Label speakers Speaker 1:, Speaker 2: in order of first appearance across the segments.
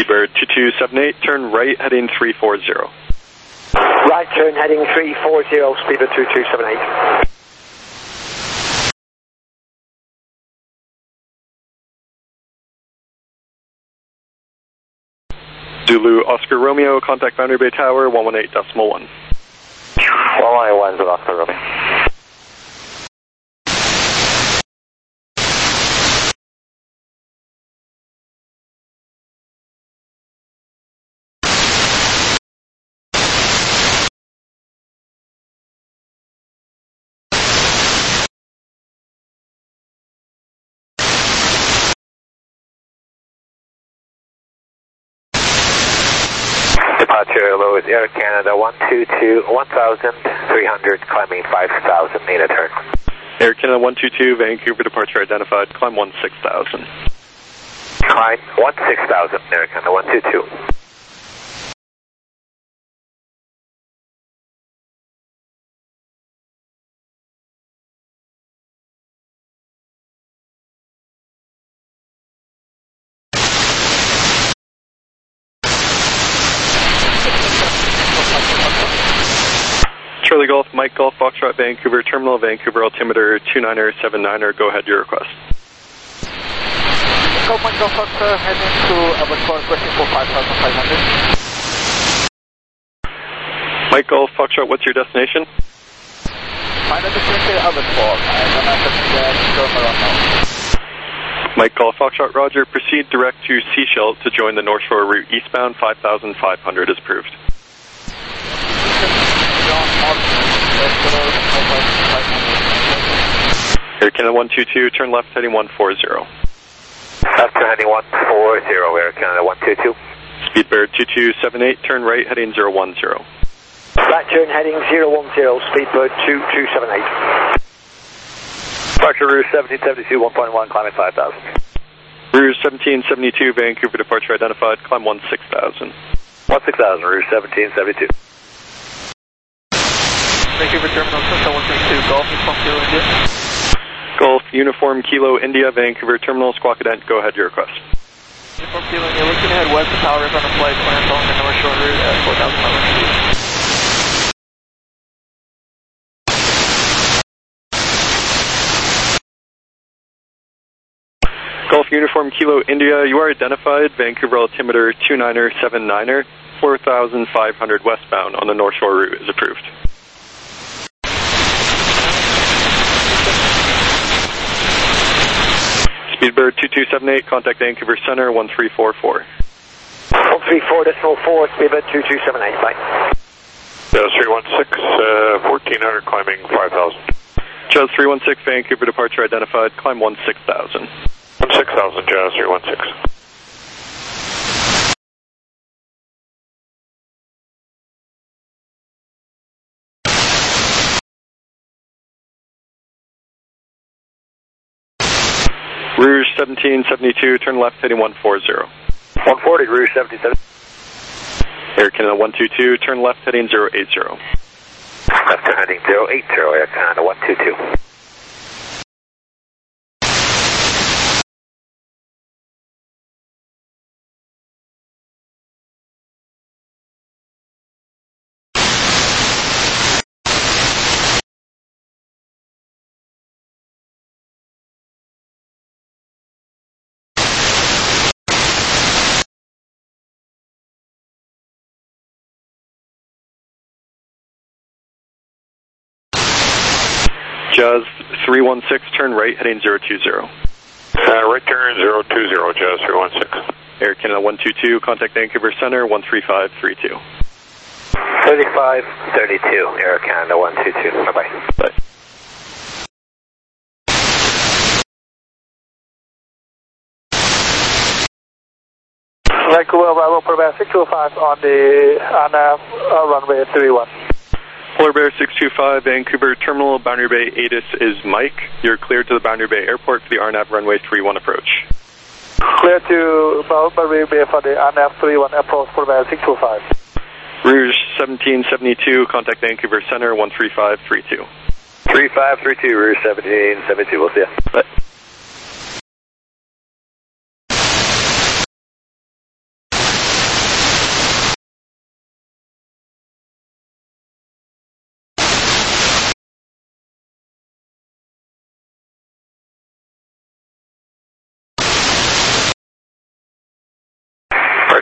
Speaker 1: Speedbird 2278, turn right heading 340.
Speaker 2: Right turn heading 340, Speedbird 2278.
Speaker 1: Zulu Oscar Romeo, contact Boundary Bay Tower 118.1.
Speaker 2: 118 Zulu Oscar Romeo. Departure low is Air Canada 122, 1,300, climbing 5,000, need a turn.
Speaker 1: Air Canada 122, Vancouver departure identified, climb 16,000.
Speaker 2: Climb 16,000, Air Canada 122.
Speaker 1: Charlie Golf, Mike Golf, Foxtrot, Vancouver, Terminal, Vancouver, altimeter 2979er, go ahead, your request.
Speaker 3: Golf, Mike Golf, Foxtrot, heading to Abbotsford, requesting for 5,500.
Speaker 1: Mike Golf, Foxtrot, what's your destination?
Speaker 3: Final destination, Abbotsford. I'm going to turn around now.
Speaker 1: Mike Golf, Foxtrot, Roger, proceed direct to Seashell to join the North Shore route eastbound, 5,500 is approved. Air Canada 122, turn left heading 140.
Speaker 2: Left turn heading 140, Air Canada 122.
Speaker 1: Speedbird 2278, turn right heading 010.
Speaker 2: Right turn heading 010, Speedbird 2278. Departure Rouge 1772, 1.1, climbing 5,000.
Speaker 1: Rouge 1772, Vancouver departure identified, climb 16,000.
Speaker 2: 16,000, Rouge 1772.
Speaker 3: Vancouver Terminal, Cessna 132, Golf, Uniform Kilo India.
Speaker 1: Golf, Uniform Kilo India, Vancouver Terminal, Squawk-A-Dent, go ahead, your request.
Speaker 3: Uniform Kilo India, looking ahead west of Tower is on the flight plan along the North Shore route at 4,500 feet.
Speaker 1: Golf Uniform Kilo India, you are identified, Vancouver altimeter 2979er, 4,500 westbound on the North Shore route is approved. Speedbird 2278, contact Vancouver Center 1344.
Speaker 2: 134.4, Speedbird 2278, bye.
Speaker 4: Jazz 316, 1400, climbing 5,000.
Speaker 1: Jazz 316, Vancouver departure identified, climb 16,000.
Speaker 4: 16,000, Jazz 316.
Speaker 1: Rouge 1772, turn left heading 140.
Speaker 2: 140, Rouge 1772.
Speaker 1: Air Canada 122, turn left heading 080.
Speaker 2: Left turn heading 080, Air Canada 122.
Speaker 1: Jazz 316, turn right heading 020.
Speaker 4: Right turn 020, Jazz 316.
Speaker 1: Air Canada 122, contact Vancouver Center 13532.
Speaker 2: 3532, Air Canada 122, bye-bye.
Speaker 1: Bye.
Speaker 3: Vancouver Bravo, Polar 625 on the runway 31.
Speaker 1: Polar Bear 625, Vancouver Terminal, Boundary Bay ATIS is Mike. You're cleared to the Boundary Bay Airport for the RNAV runway 31 approach.
Speaker 3: Clear to Boundary Bay for the RNAV 31 approach, Polar Bear 625.
Speaker 1: Rouge 1772, contact Vancouver Center 13532.
Speaker 2: 3532, Rouge 1772, we'll see you.
Speaker 1: Bye.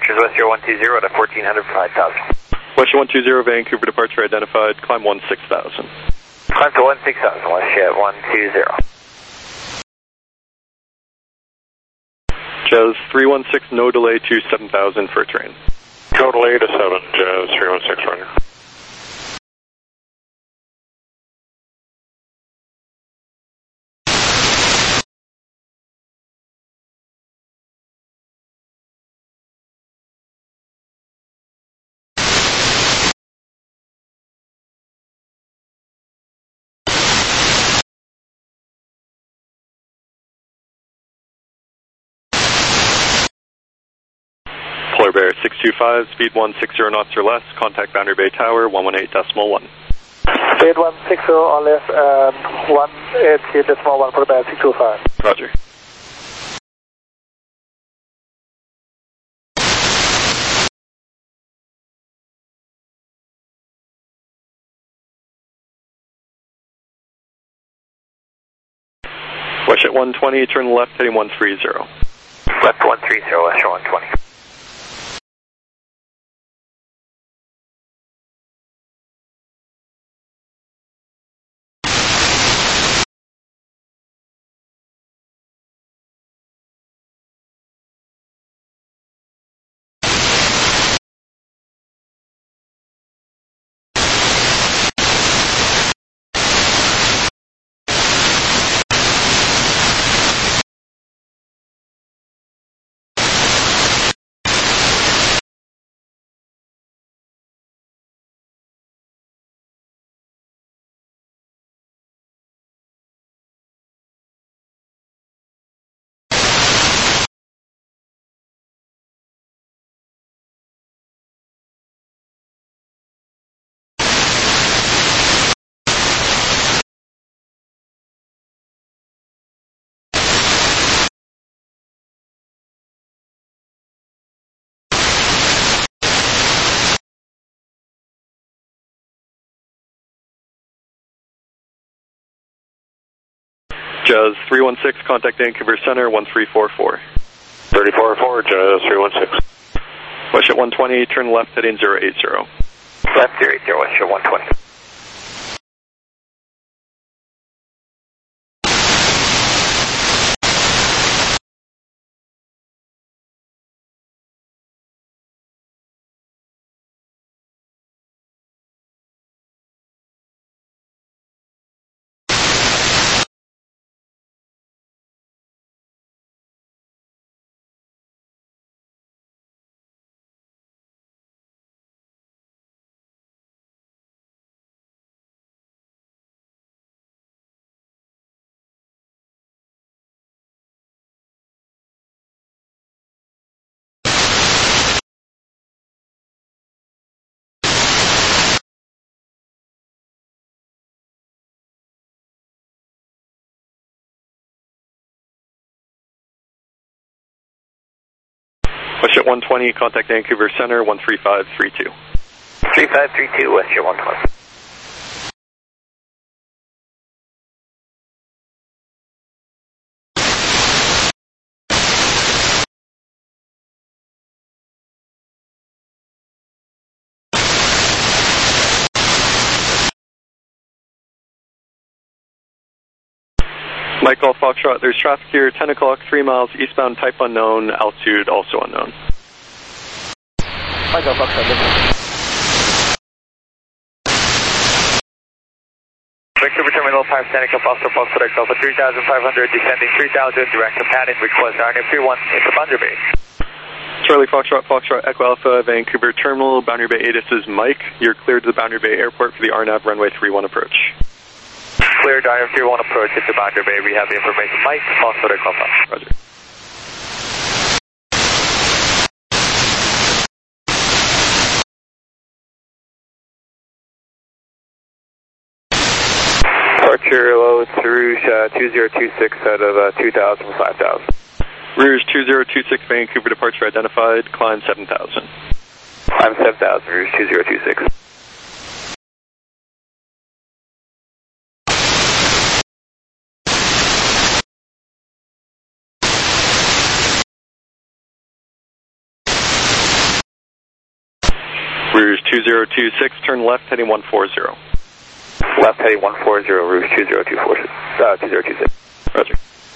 Speaker 2: Departures West 120 to 1400 for 5000.
Speaker 1: West 120, Vancouver departure identified, climb 16,000.
Speaker 2: Climb to 16,000, West 120.
Speaker 1: Jazz 316, no delay to 7,000 for train.
Speaker 4: No delay to 7, Jazz 316 runner.
Speaker 1: Polar Bear 625, speed 160 knots or less, contact Boundary Bay Tower 118.1.
Speaker 5: Speed 160 or less, 180.1 Polar Bear 625.
Speaker 1: Roger. West at 120, turn left heading 130.
Speaker 2: Left 130, West 120.
Speaker 1: Jazz 316, contact Vancouver Center 1344.
Speaker 4: 34-4, Jazz 316.
Speaker 1: West at 120, turn left heading 080.
Speaker 2: Left 080, West 120.
Speaker 1: West at 120, contact Vancouver Center 13532.
Speaker 2: 3532, West 120.
Speaker 1: Mike Golf Foxtrot, there's traffic here, 10 o'clock, 3 miles, eastbound, type unknown, altitude also unknown.
Speaker 5: Mike Golf Foxtrot, listen.
Speaker 3: Vancouver Terminal 5, Seneca, Foster, Foster, Alpha 3500, descending 3000, direct to padding, request RNF 31 into Boundary Bay.
Speaker 1: Charlie Foxtrot, Foxtrot, Echo Alpha, Vancouver Terminal, Boundary Bay 8, this is Mike. You're cleared to the Boundary Bay Airport for the RNAV runway 31 approach.
Speaker 3: Cleared RNF 31 approach into Boundary Bay. We have the information. Mike, Foster, Echo Alpha.
Speaker 1: Roger.
Speaker 2: Departure low through 2026 out of 2000, 5000.
Speaker 1: Rouge 2026, Vancouver departure identified, climb 7000.
Speaker 2: Climb 7000, Rouge 2026.
Speaker 1: Rouge 2026, turn left heading 140.
Speaker 2: Left heading 140, Rouge 2026.
Speaker 1: Roger.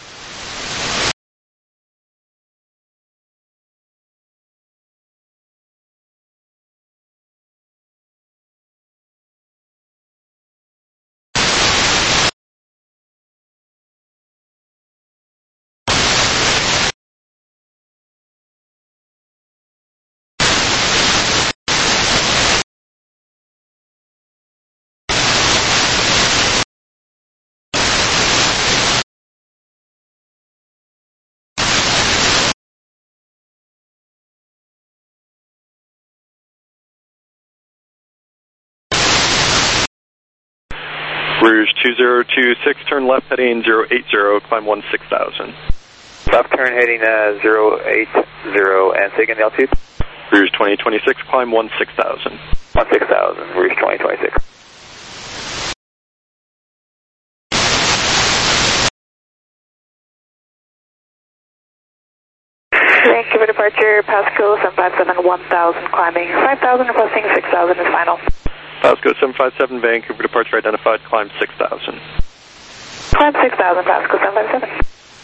Speaker 1: Rouge 2026, turn left heading 080, climb 16,000.
Speaker 2: Left turn heading 080, and say again the altitude?
Speaker 1: Rouge 2026, climb 16,000.
Speaker 2: 16,000, Rouge 2026.
Speaker 6: Vancouver departure, Pasco 757, 1000, climbing 5,000, requesting 6,000 is final.
Speaker 1: Pasco 757, Vancouver departure identified, climb 6,000.
Speaker 6: Climb 6,000, Pasco 757.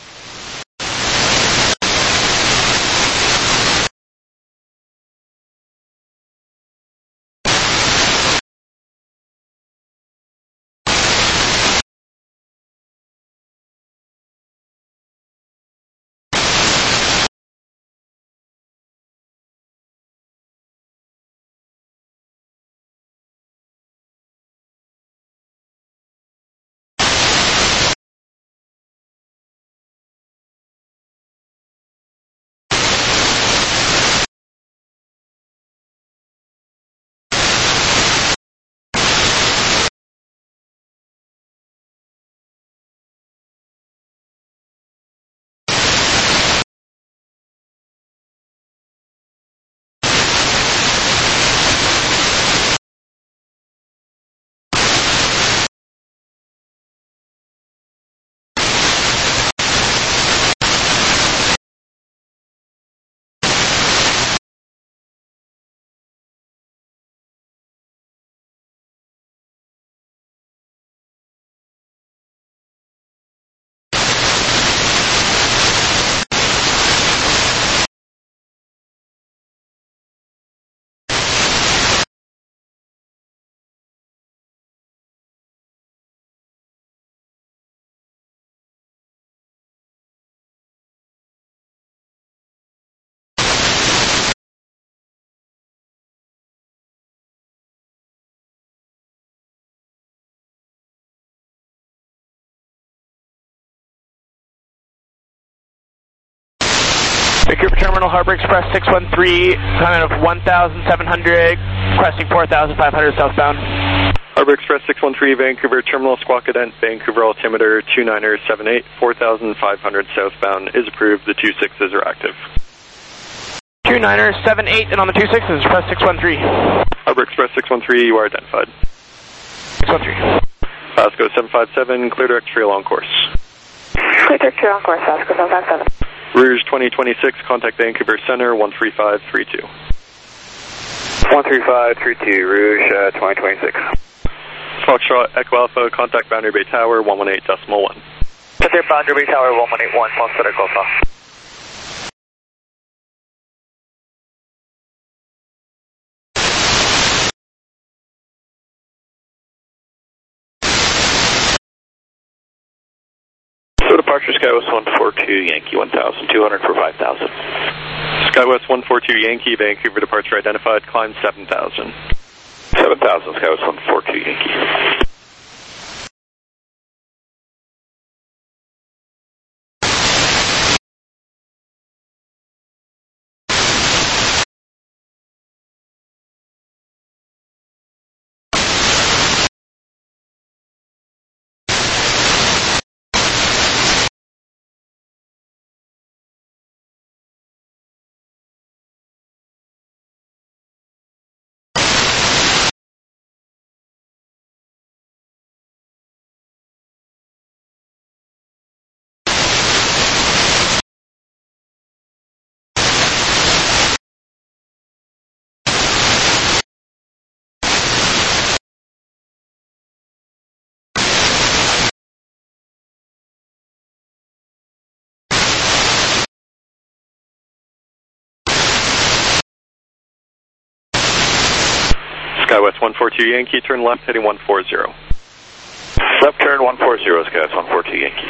Speaker 7: Vancouver Terminal, Harbor Express 613, time of 1,700, requesting 4,500 southbound.
Speaker 1: Harbor Express 613, Vancouver Terminal, Squawk Cadent, Vancouver altimeter 2978, 4,500 southbound is approved. The 26s are active.
Speaker 7: 2978, and on the 26s, press 613.
Speaker 1: Harbor Express 613, you are identified.
Speaker 7: 613.
Speaker 1: Pasco 757, clear direct trail on course.
Speaker 6: Clear direct trail on course, Pasco 757.
Speaker 1: Rouge 2026, contact Vancouver Center 13532.
Speaker 2: 13532, Rouge 2026.
Speaker 1: Foxtrot Echo Alpha, contact Boundary Bay Tower 118.1.
Speaker 3: Contact Boundary Bay Tower 1181, Foxtrot Echo Alpha.
Speaker 4: Departure Skywest 142, Yankee 1,200 for 5,000.
Speaker 1: Skywest 142 Yankee, Vancouver departure identified, climb 7,000.
Speaker 4: 7,000, Skywest 142 Yankee.
Speaker 1: SkyWest 142 Yankee, turn left heading 140.
Speaker 4: Left turn 140, SkyWest 142 Yankee.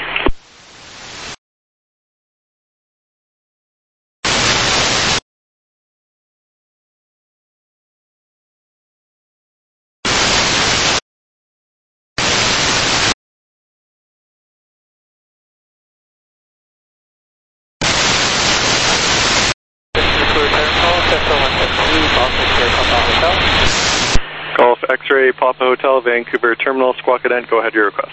Speaker 1: Golf X-Ray Papa Hotel, Vancouver Terminal, Squawk-A-Dent, go ahead your request.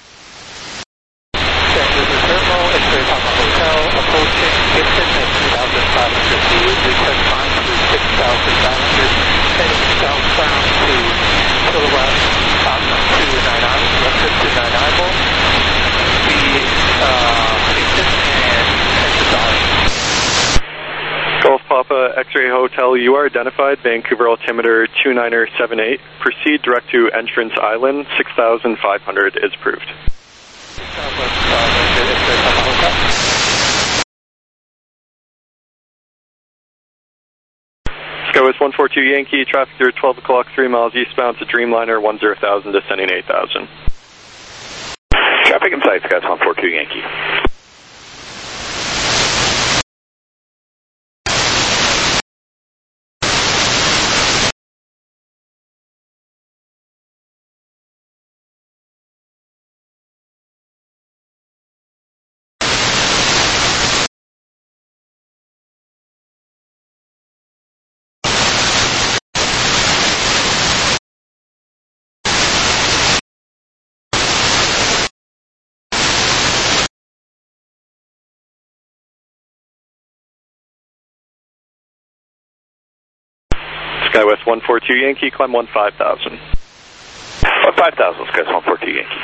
Speaker 5: Vancouver Terminal, X-Ray Papa Hotel, approaching Gibson at 2,500 feet, return time to 6,500, heading southbound to Kilowatt, top to Nine Isles, left to Nine Isles, speed Kingston and Texas Island.
Speaker 1: Golf Papa X-Ray Hotel, you are identified, Vancouver altimeter 2978. Proceed direct to Entrance Island, 6,500 is approved. SkyWest 142 Yankee, traffic through 12 o'clock, 3 miles eastbound to Dreamliner, 10,000 descending 8,000.
Speaker 4: Traffic in sight, SkyWest 142 Yankee.
Speaker 1: SkyWest 142 Yankee, climb 15,000.
Speaker 4: 15,000, SkyWest 142 Yankee.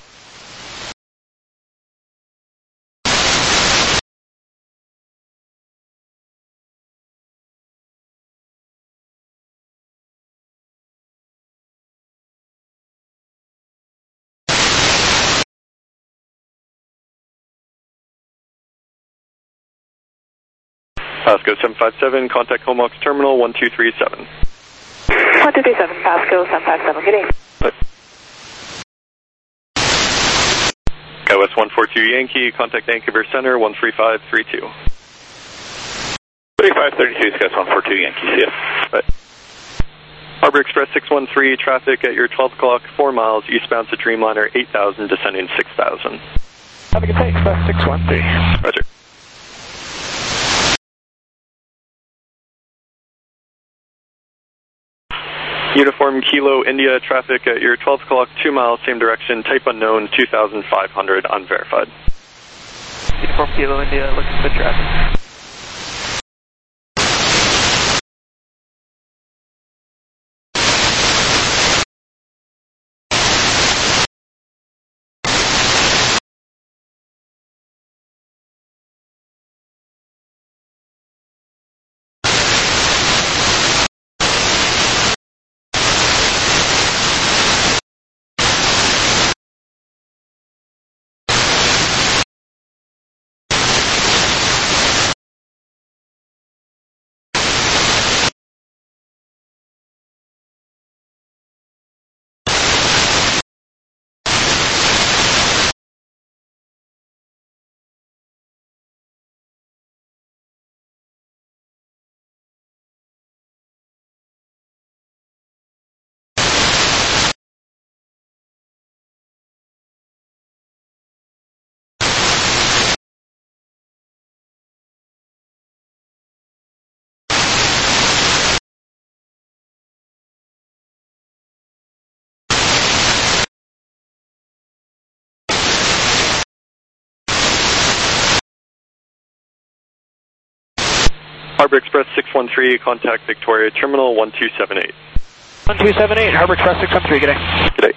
Speaker 1: Pasco 757, contact Homeox Terminal 1237.
Speaker 6: 1237, Pasco 757, good evening.
Speaker 1: SkyWest 142 Yankee, contact Vancouver Center 13532.
Speaker 4: 3532, SkyWest 142 Yankee, see ya.
Speaker 1: Right. Harbor Express 613, traffic at your 12 o'clock, 4 miles eastbound to Dreamliner, 8,000 descending 6,000.
Speaker 5: Have a good day, Express 613.
Speaker 1: Roger. Uniform Kilo India, traffic at your 12 o'clock, 2 miles, same direction, type unknown, 2,500, unverified.
Speaker 5: Uniform Kilo India, looking for traffic.
Speaker 1: Harbor Express 613, contact Victoria Terminal 1278.
Speaker 5: 1278, Harbor Express 613, good day.
Speaker 1: Good day.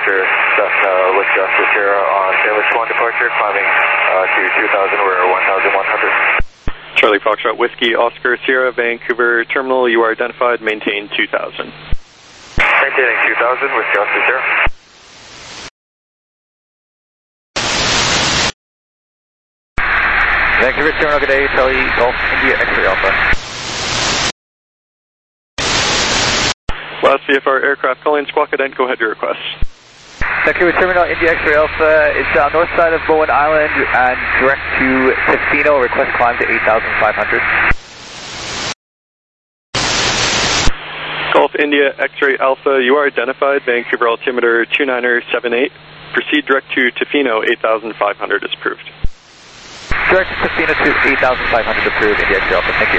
Speaker 2: departure, Whiskey Oscar Sierra on Sandwich 1 departure, climbing to 2000, we're 1100.
Speaker 1: Charlie Foxtrot, Whiskey Oscar Sierra, Vancouver Terminal, you are identified, maintain 2000.
Speaker 2: Maintaining 2000, Whiskey Oscar Sierra.
Speaker 3: Vancouver Terminal, good day, Charlie Golf India X-ray Alpha.
Speaker 1: Last VFR aircraft calling Squawk Ident, go ahead your request.
Speaker 3: Vancouver Terminal, India X-ray Alpha, it's north side of Bowen Island and direct to Tofino, request climb to 8,500.
Speaker 1: Golf India X-ray Alpha, you are identified, Vancouver altimeter 2978. Proceed direct to Tofino, 8,500 is approved.
Speaker 3: Direct to Tofino to 8,500 approved, India X-ray Alpha, thank you.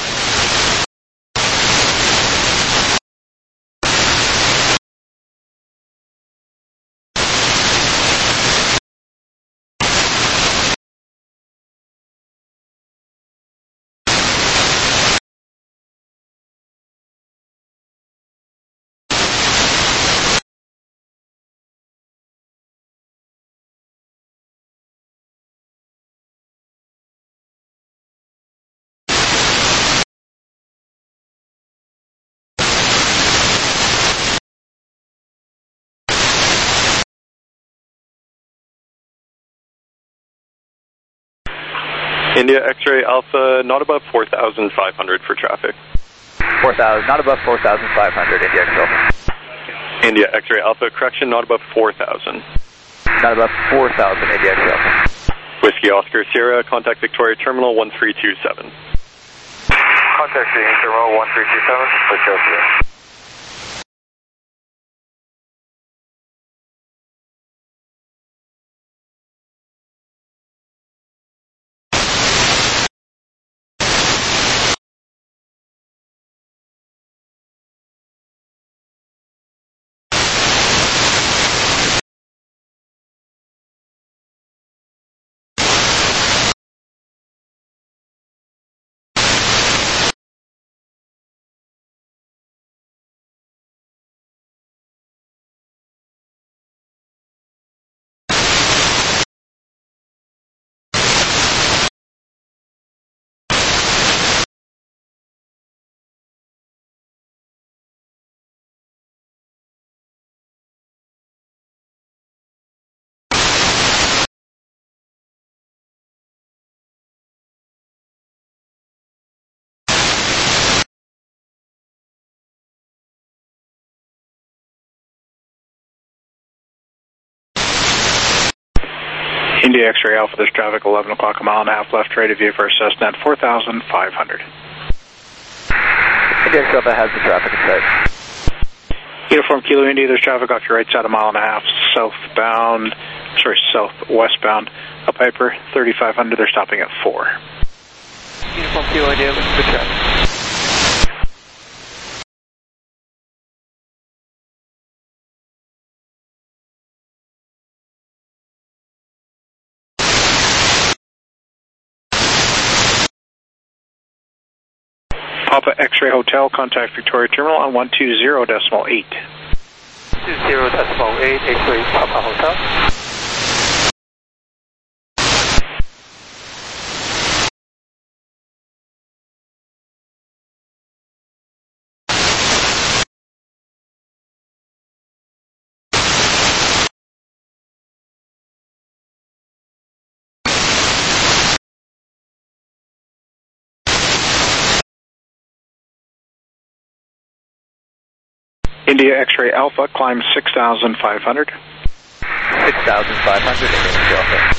Speaker 1: India X-ray Alpha, not above 4,500 for traffic.
Speaker 3: 4,000, not above 4,500, India X-ray Alpha.
Speaker 1: India X-ray Alpha, correction, not above 4,000.
Speaker 3: Not above 4,000, India X-ray Alpha.
Speaker 1: Whiskey Oscar Sierra, contact Victoria Terminal 1327.
Speaker 2: Contacting Terminal 1327, Whiskey Oscar Sierra.
Speaker 8: India X-ray Alpha, there's traffic 11 o'clock, a mile and a half left, ready to view for Cessna at 4,500.
Speaker 3: India X-ray Alpha has the traffic in sight.
Speaker 8: Uniform Kilo India, there's traffic off your right side, a mile and a half, southwestbound, up Piper, 3,500, they're stopping at 4.
Speaker 7: Uniform Kilo India, good traffic.
Speaker 8: Papa X-ray Hotel, contact Victoria Terminal on 120.8.
Speaker 7: 20.8, X-ray Papa Hotel.
Speaker 8: India X-ray Alpha, climb 6,500.
Speaker 3: 6,500, India X-ray Alpha.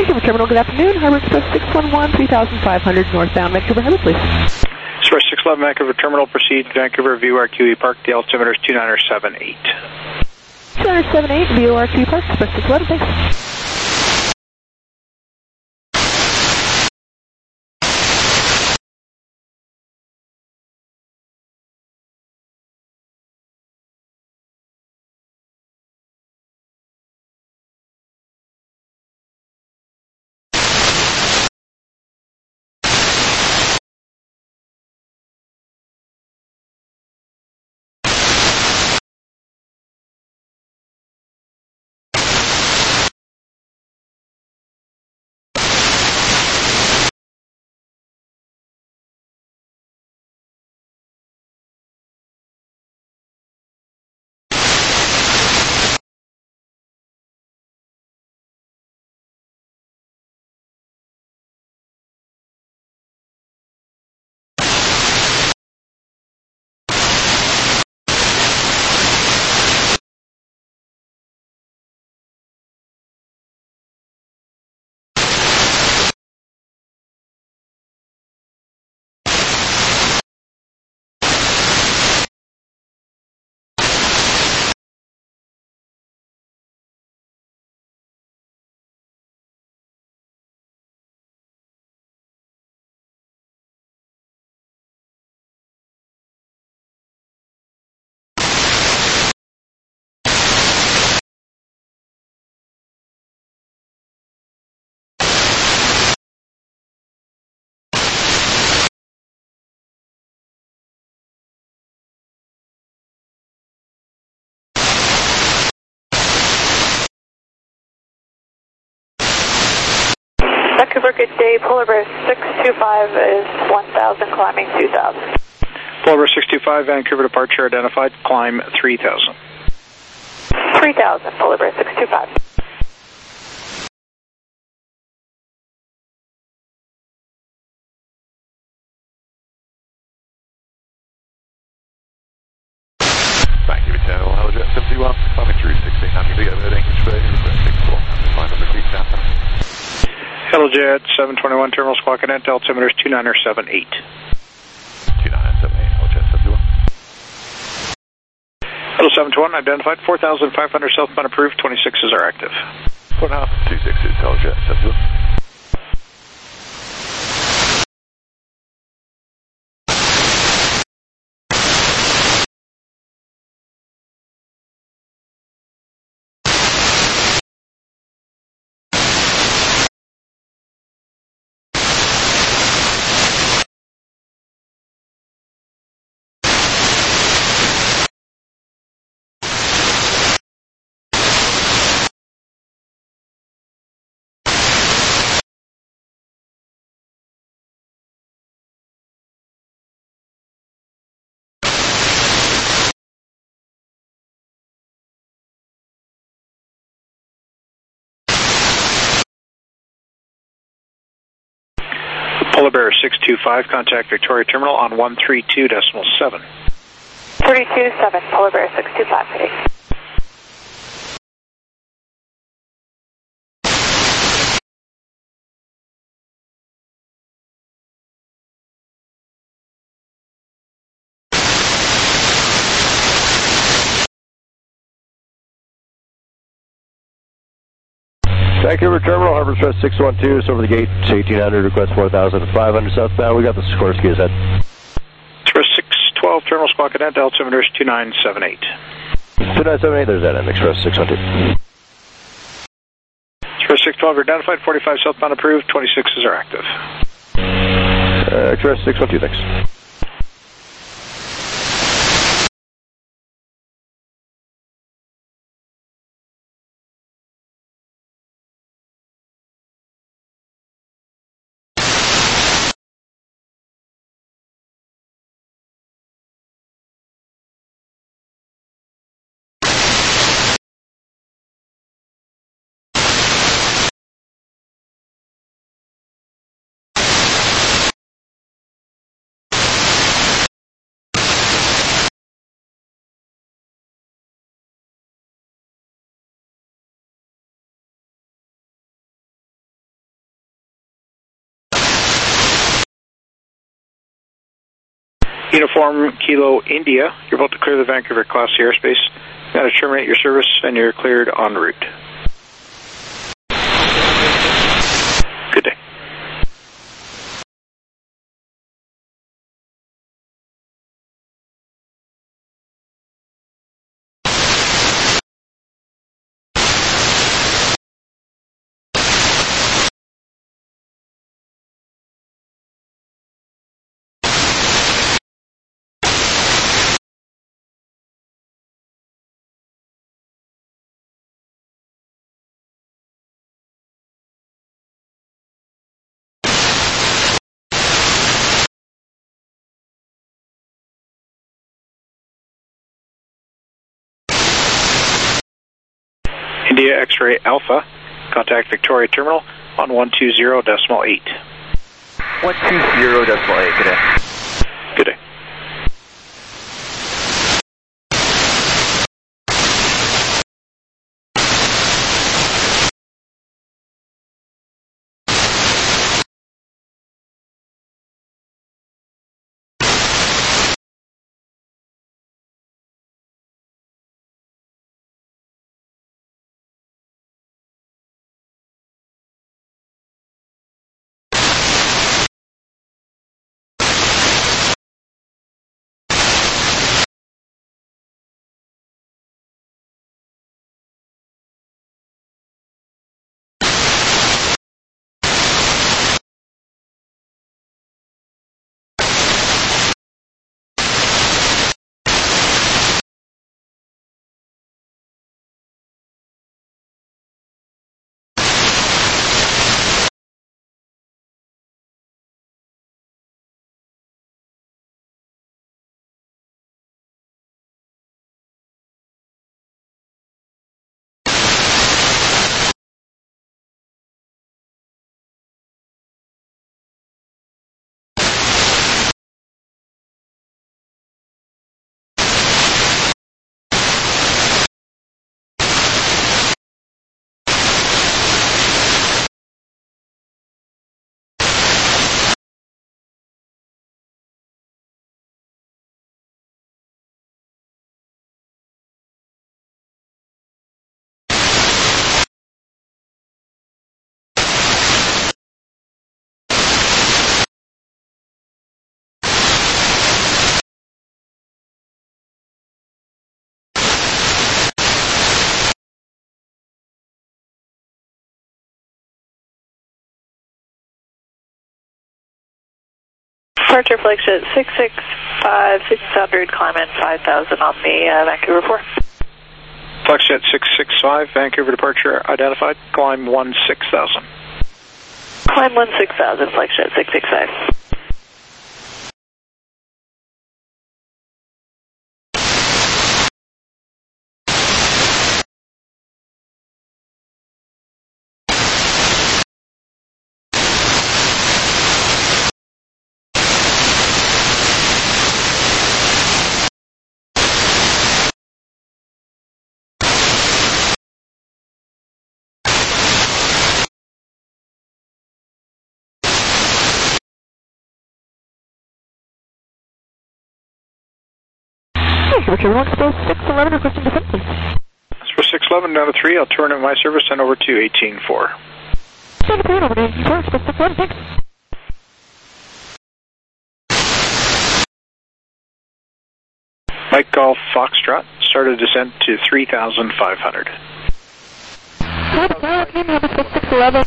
Speaker 9: Vancouver Terminal, good afternoon. Harbor Express 611, 3500 northbound Vancouver Harbor, please.
Speaker 8: Express 611 Vancouver Terminal, proceed Vancouver VORQE Park. The altimeter is 2978.
Speaker 9: 2978, VORQE Park, Express 611, thanks.
Speaker 6: Vancouver, good day. Polar Bear 625 is 1000, climbing 2000.
Speaker 8: Polar Bear 625, Vancouver departure identified, climb 3000.
Speaker 6: 3000, Polar Bear 625.
Speaker 10: Vancouver Terminal, Helijet 71, climbing through 1600, over English Bay, request 6400 feet south.
Speaker 8: Helijet 721 Terminal Squawk Connect, altimeter is 2978.
Speaker 10: 2978, Helijet 71.
Speaker 8: Hello 721, identified, 4500 southbound approved, 26s are active.
Speaker 10: 4.5, 26s, Helijet 71.
Speaker 8: Polar Bear 625, contact Victoria Terminal on 132.7.
Speaker 6: 327, Polar Bear 625, good day.
Speaker 11: Vancouver Terminal, Harbor Express 612, it's over the gate, it's 1800, request 4500 southbound. We got the Sikorsky, is that?
Speaker 8: Express 612 Terminal Squawk Connect, altimeter is 2978.
Speaker 11: 2978, there's that end, Express 612.
Speaker 8: Express 612 identified, 45 southbound approved, 26s are active.
Speaker 11: Express 612, thanks.
Speaker 8: Uniform Kilo India, you're about to clear the Vancouver Class C airspace. Now to terminate your service and you're cleared en route. Good day. India X-Ray Alpha, contact Victoria Terminal on 120.8.
Speaker 3: 120.8, good day.
Speaker 8: Good day.
Speaker 6: Departure Flagship 665, 600, climb in 5,000 on the Vancouver 4.
Speaker 8: Flexjet 665, Vancouver departure identified, climb 16,000.
Speaker 6: Climb 16,000, Flagship 665.
Speaker 9: Terminal Expo 611 requesting descent.
Speaker 8: For 611 down to 3, I'll terminate my service and over to 184.
Speaker 9: 7 over to 184, express 611, thanks.
Speaker 8: Mike Golf Foxtrot, started descent to 3,500.
Speaker 9: Have a 611.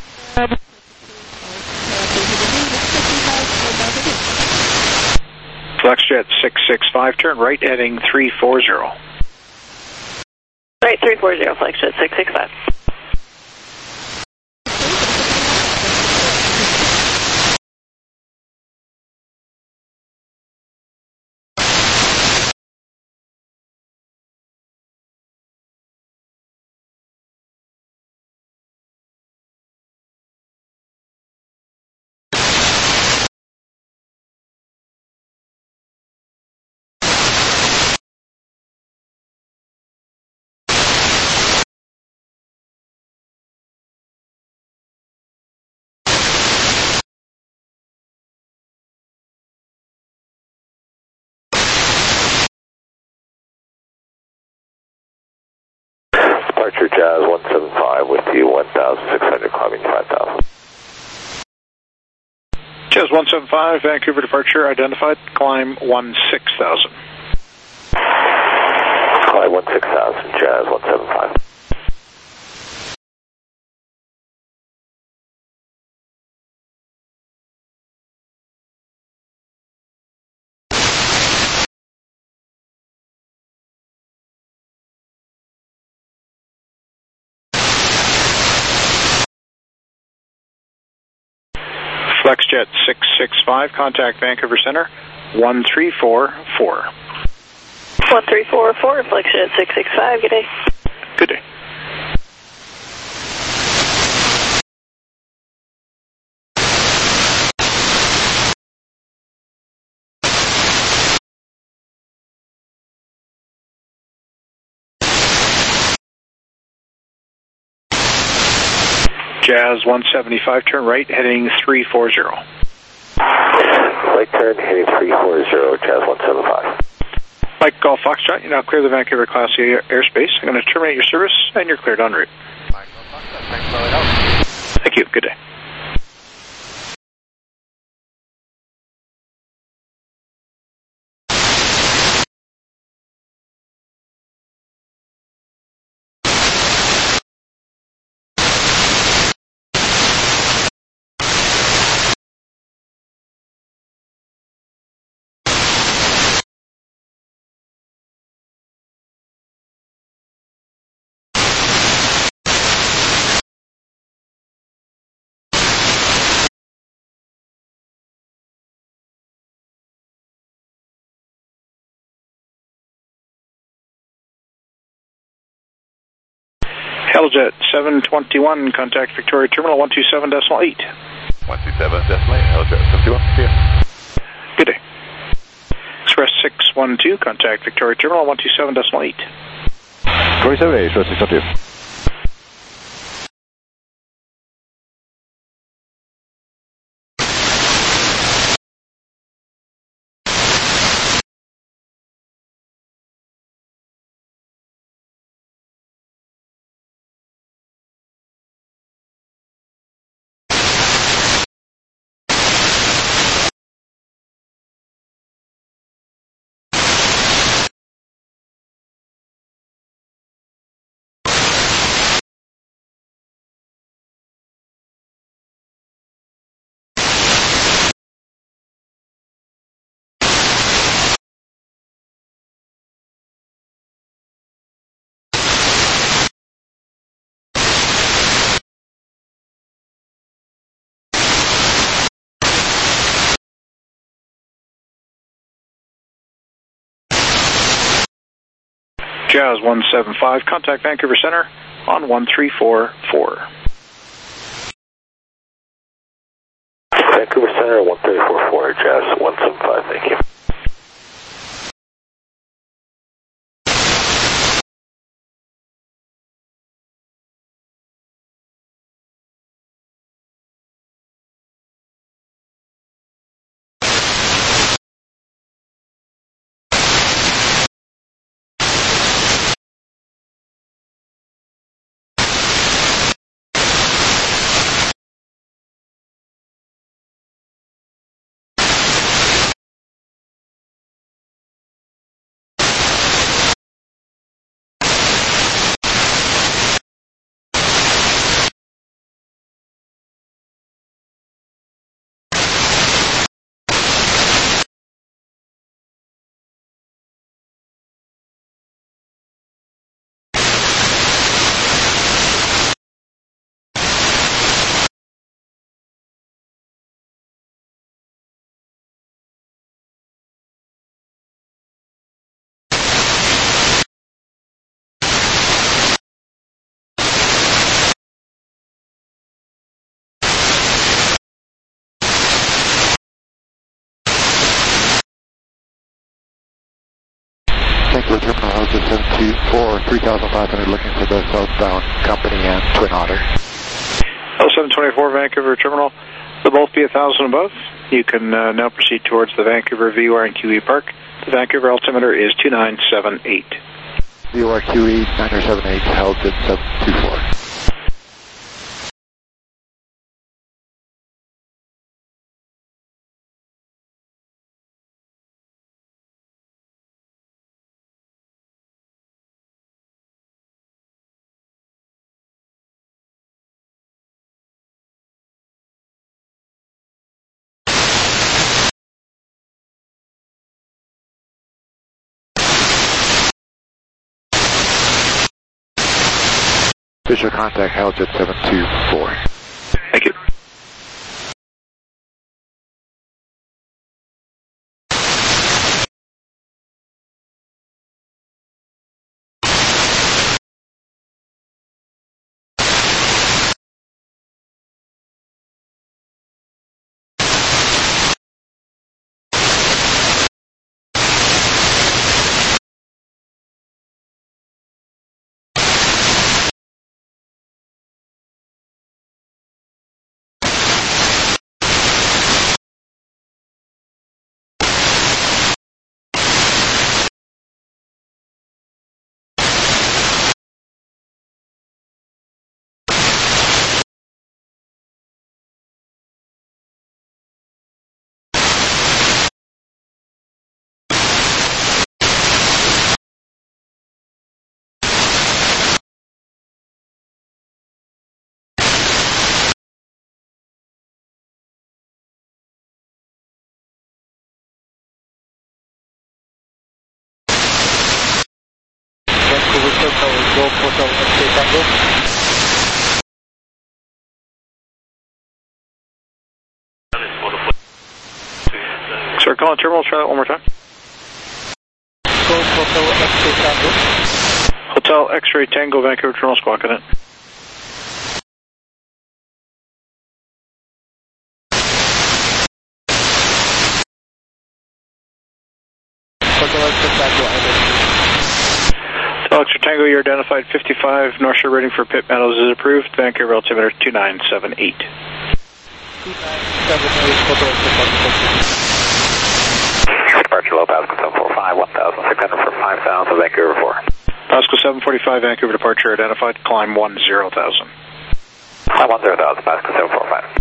Speaker 8: Flexjet 665, turn right heading 340.
Speaker 6: Right, 340, Flagship 665.
Speaker 2: departure, Jazz 175 with you, 1,600, climbing 5,000.
Speaker 8: Jazz 175, Vancouver departure identified, climb 16,000.
Speaker 2: Climb 16,000, Jazz 175.
Speaker 8: FlexJet 665, contact Vancouver Center, 1344.
Speaker 6: 1344, FlexJet 665, good day.
Speaker 8: Good day. Jazz 175, turn right, heading 340.
Speaker 2: Right turn, heading 340, Jazz 175.
Speaker 8: Mike Golf Foxtrot, you now clear the Vancouver Class A airspace. I'm going to terminate your service, and you're cleared en route.
Speaker 3: Mike Golf Foxtrot, thanks for all the help.
Speaker 8: Thank you, good day. Helljet 721, contact Victoria Terminal 127.8.
Speaker 10: 127.8, Helljet 71, see ya.
Speaker 8: Good day. Express 612, contact Victoria Terminal 127.8.
Speaker 11: 27.8, Express 612.
Speaker 8: Jazz 175, contact Vancouver Center on 1344.
Speaker 2: Vancouver Center, 1344, Jazz 175, thank you.
Speaker 12: Vancouver Terminal, Helljet 724, 3,500, looking for the southbound company and Twin Otter.
Speaker 8: L724 Vancouver Terminal, they'll both be 1,000 above. You can now proceed towards the Vancouver VUR and QE Park. The Vancouver altimeter is 2978.
Speaker 12: DORQE 9078 held at 724. Official contact held at 724.
Speaker 8: Thank you. Sir, calling terminal, try that one more time. Hotel X-Ray Tango, Vancouver Terminal, squawk on it. Hotel X-Ray Tango, you're identified 55, North Shore rating for pit metals is approved, Vancouver altimeter 2978.
Speaker 2: 2978, Departure low, Pascal 745, 1,600 for 5,000, Vancouver 4.
Speaker 8: Pascal 745, Vancouver departure identified, climb 10,000.
Speaker 2: Climb 10,000, Pascal 745.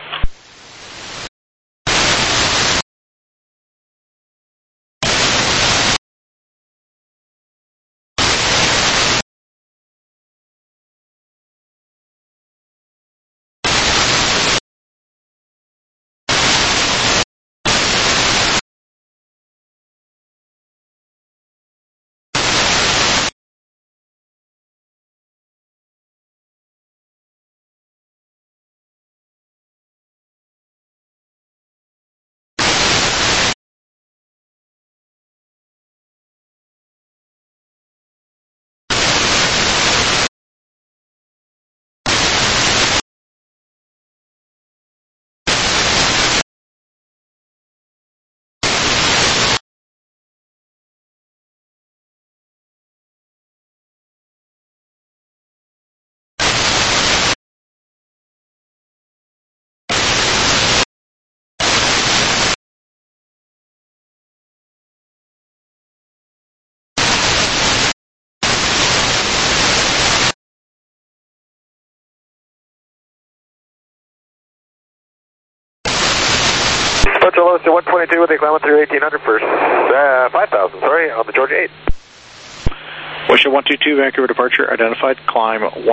Speaker 2: Departure low, 122 with a climb through 1800 for 5,000, sorry, on the Georgia 8.
Speaker 8: West 122, Vancouver departure identified, climb 12,000.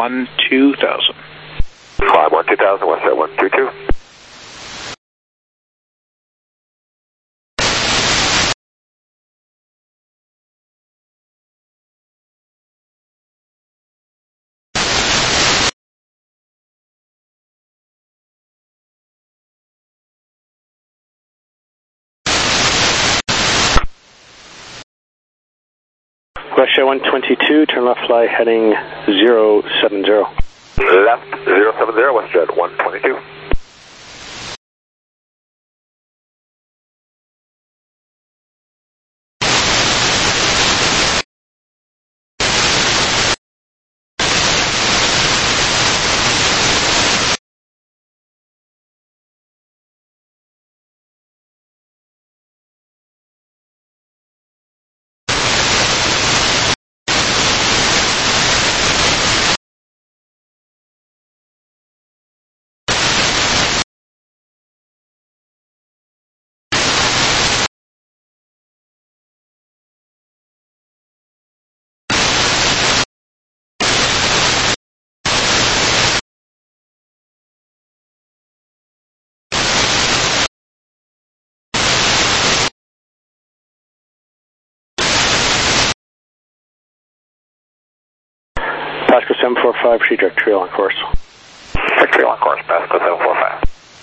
Speaker 2: Climb 12,000, West 122.
Speaker 13: Russia 122, turn left fly heading 070.
Speaker 2: Left 070, WestJet 122.
Speaker 13: 745, redirect trail on course.
Speaker 2: Trail on course, Pasco 745.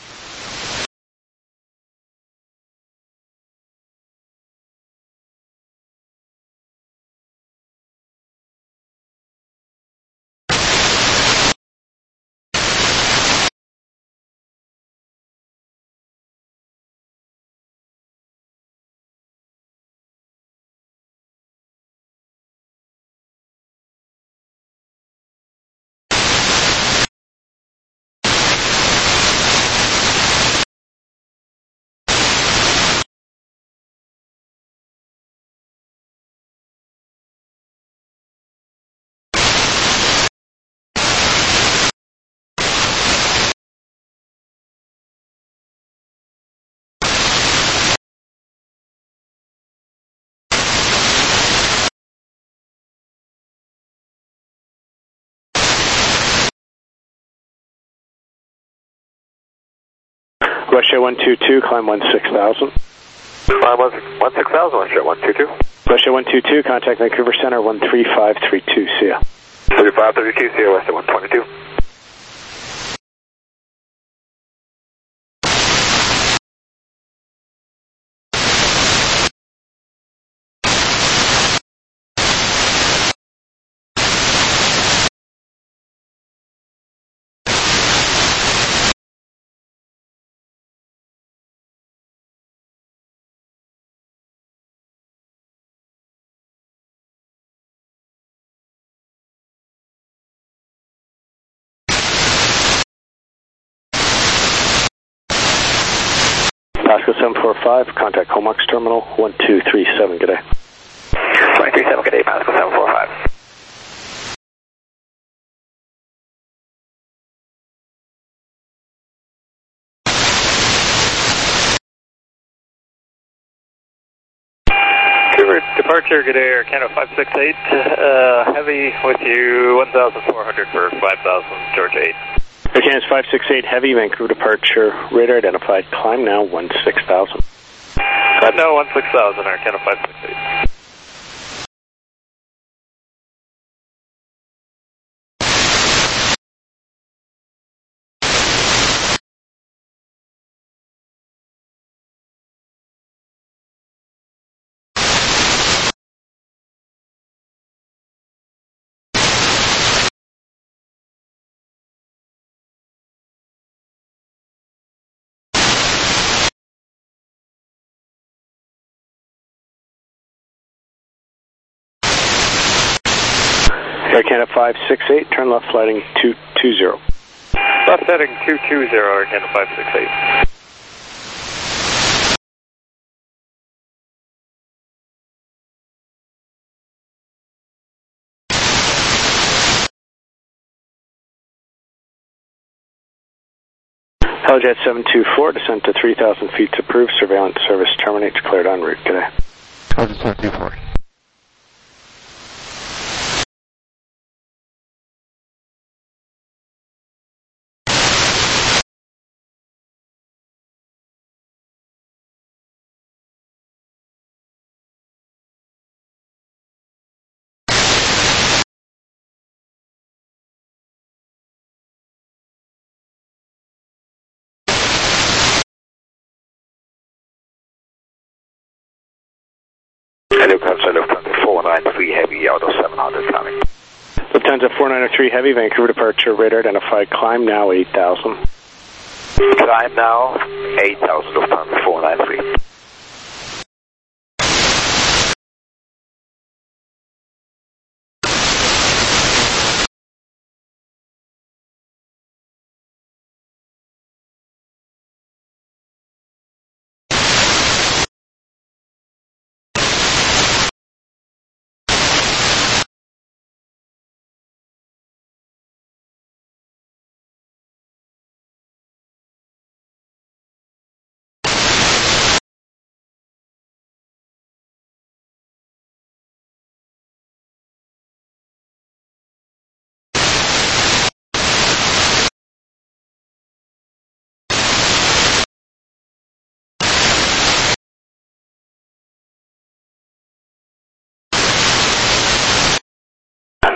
Speaker 13: Russia 122, climb 16,000.
Speaker 2: Climb 16,000, Russia 122.
Speaker 13: Russia 122, contact Vancouver Center 13532, see ya.
Speaker 2: 3532, see ya, Russia 122.
Speaker 13: Pasco 745, contact Comox Terminal 1237, good day.
Speaker 2: 237, good day, Pasco 745.
Speaker 4: Departure, good day, Air Canada 568, heavy with you 1,400 for 5,000, Georgia 8.
Speaker 13: Air Canada 568, heavy, Vancouver departure, radar identified, climb now 16,000.
Speaker 4: Climb now 16,000, Air Canada 568.
Speaker 13: Air Canada 568, turn left flighting 220.
Speaker 4: Left heading 220, Air Canada 568.
Speaker 13: Helijet 724, descent to 3,000 feet approved, surveillance service terminates, cleared en route, good day.
Speaker 12: Helijet 724.
Speaker 2: Lufthansa 493 heavy out of 700 coming.
Speaker 13: Lufthansa 493 heavy, Vancouver departure, radar identified, climb now 8,000.
Speaker 2: Climb now 8,000, Lufthansa 493.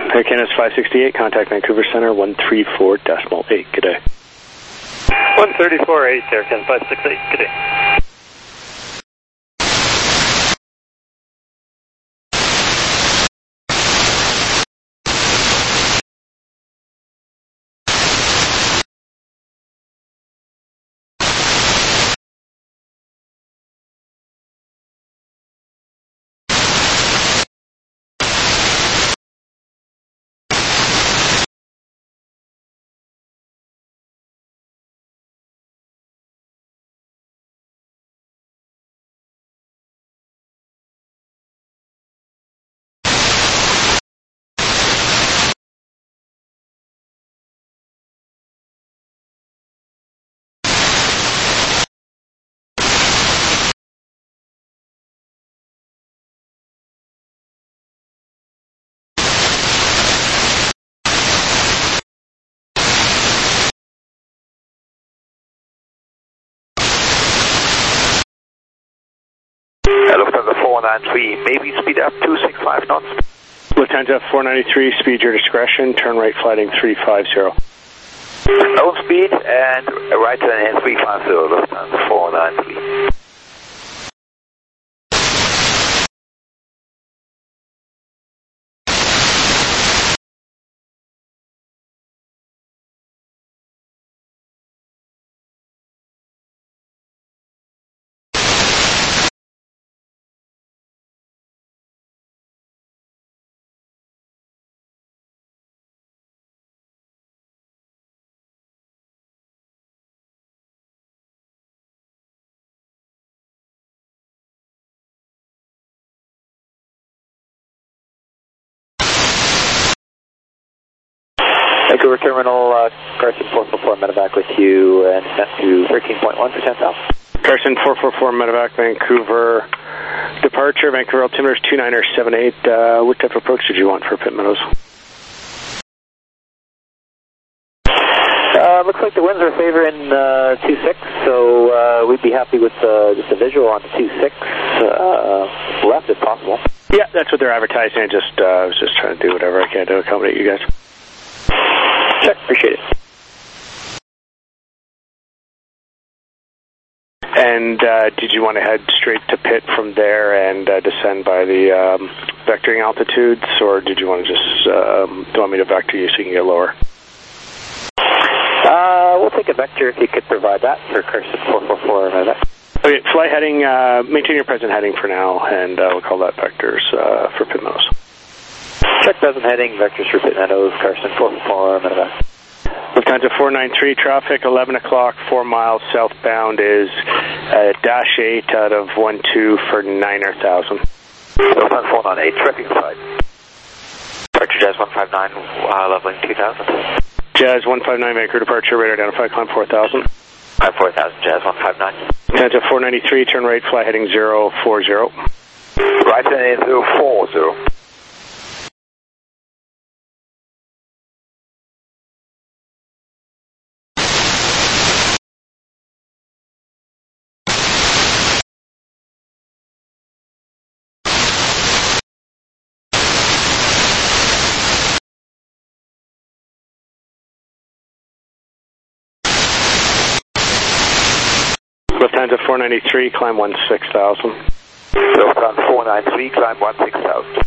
Speaker 13: Air Canada's 568, contact Vancouver Center 134.8. Good day.
Speaker 4: 134.8, Air Canada 568. Good day.
Speaker 2: Lufthansa 493, maybe speed up 265 knots.
Speaker 13: Lufthansa 493, speed your discretion, turn right flighting 350.
Speaker 2: Known speed and right turn in 350, Lufthansa 493.
Speaker 3: Vancouver Terminal, Carson 444 medevac with you and sent to 13.1% south.
Speaker 13: Carson 444 medevac, Vancouver. Departure, Vancouver altimeter is 2978. What type of approach did you want for Pitt Meadows?
Speaker 3: Looks like the winds are favoring 26, so we'd be happy with just a visual on the 26 left if possible.
Speaker 13: Yeah, that's what they're advertising. I was just trying to do whatever I can to accommodate you guys.
Speaker 3: Check, appreciate it.
Speaker 13: And did you want to head straight to Pitt from there and descend by the vectoring altitudes, or did you want to just do you want me to vector you so you can get lower?
Speaker 3: We'll take a vector if you could provide that for Carson 444 medevac.
Speaker 13: Okay, flight heading, maintain your present heading for now, and we'll call that vectors for Pitt Meadows.
Speaker 3: Check present heading, vectors for Pitt Meadows, Carson 444 medevac.
Speaker 13: Lufthansa 493 traffic, 11 o'clock, 4 miles southbound is dash 8 out of 12 for 9,000.
Speaker 2: Lufthansa 498, traffic side. Departure Jazz 159, leveling 2000.
Speaker 13: Jazz 159, Vancouver departure, radar identified, climb 4000.
Speaker 2: Climb 4000, Jazz 159.
Speaker 13: Lufthansa 493, turn right, fly heading 040.
Speaker 2: Right turn in 040.
Speaker 13: Lufthansa 493, climb 16,000.
Speaker 2: Lufthansa 493, climb 16,000.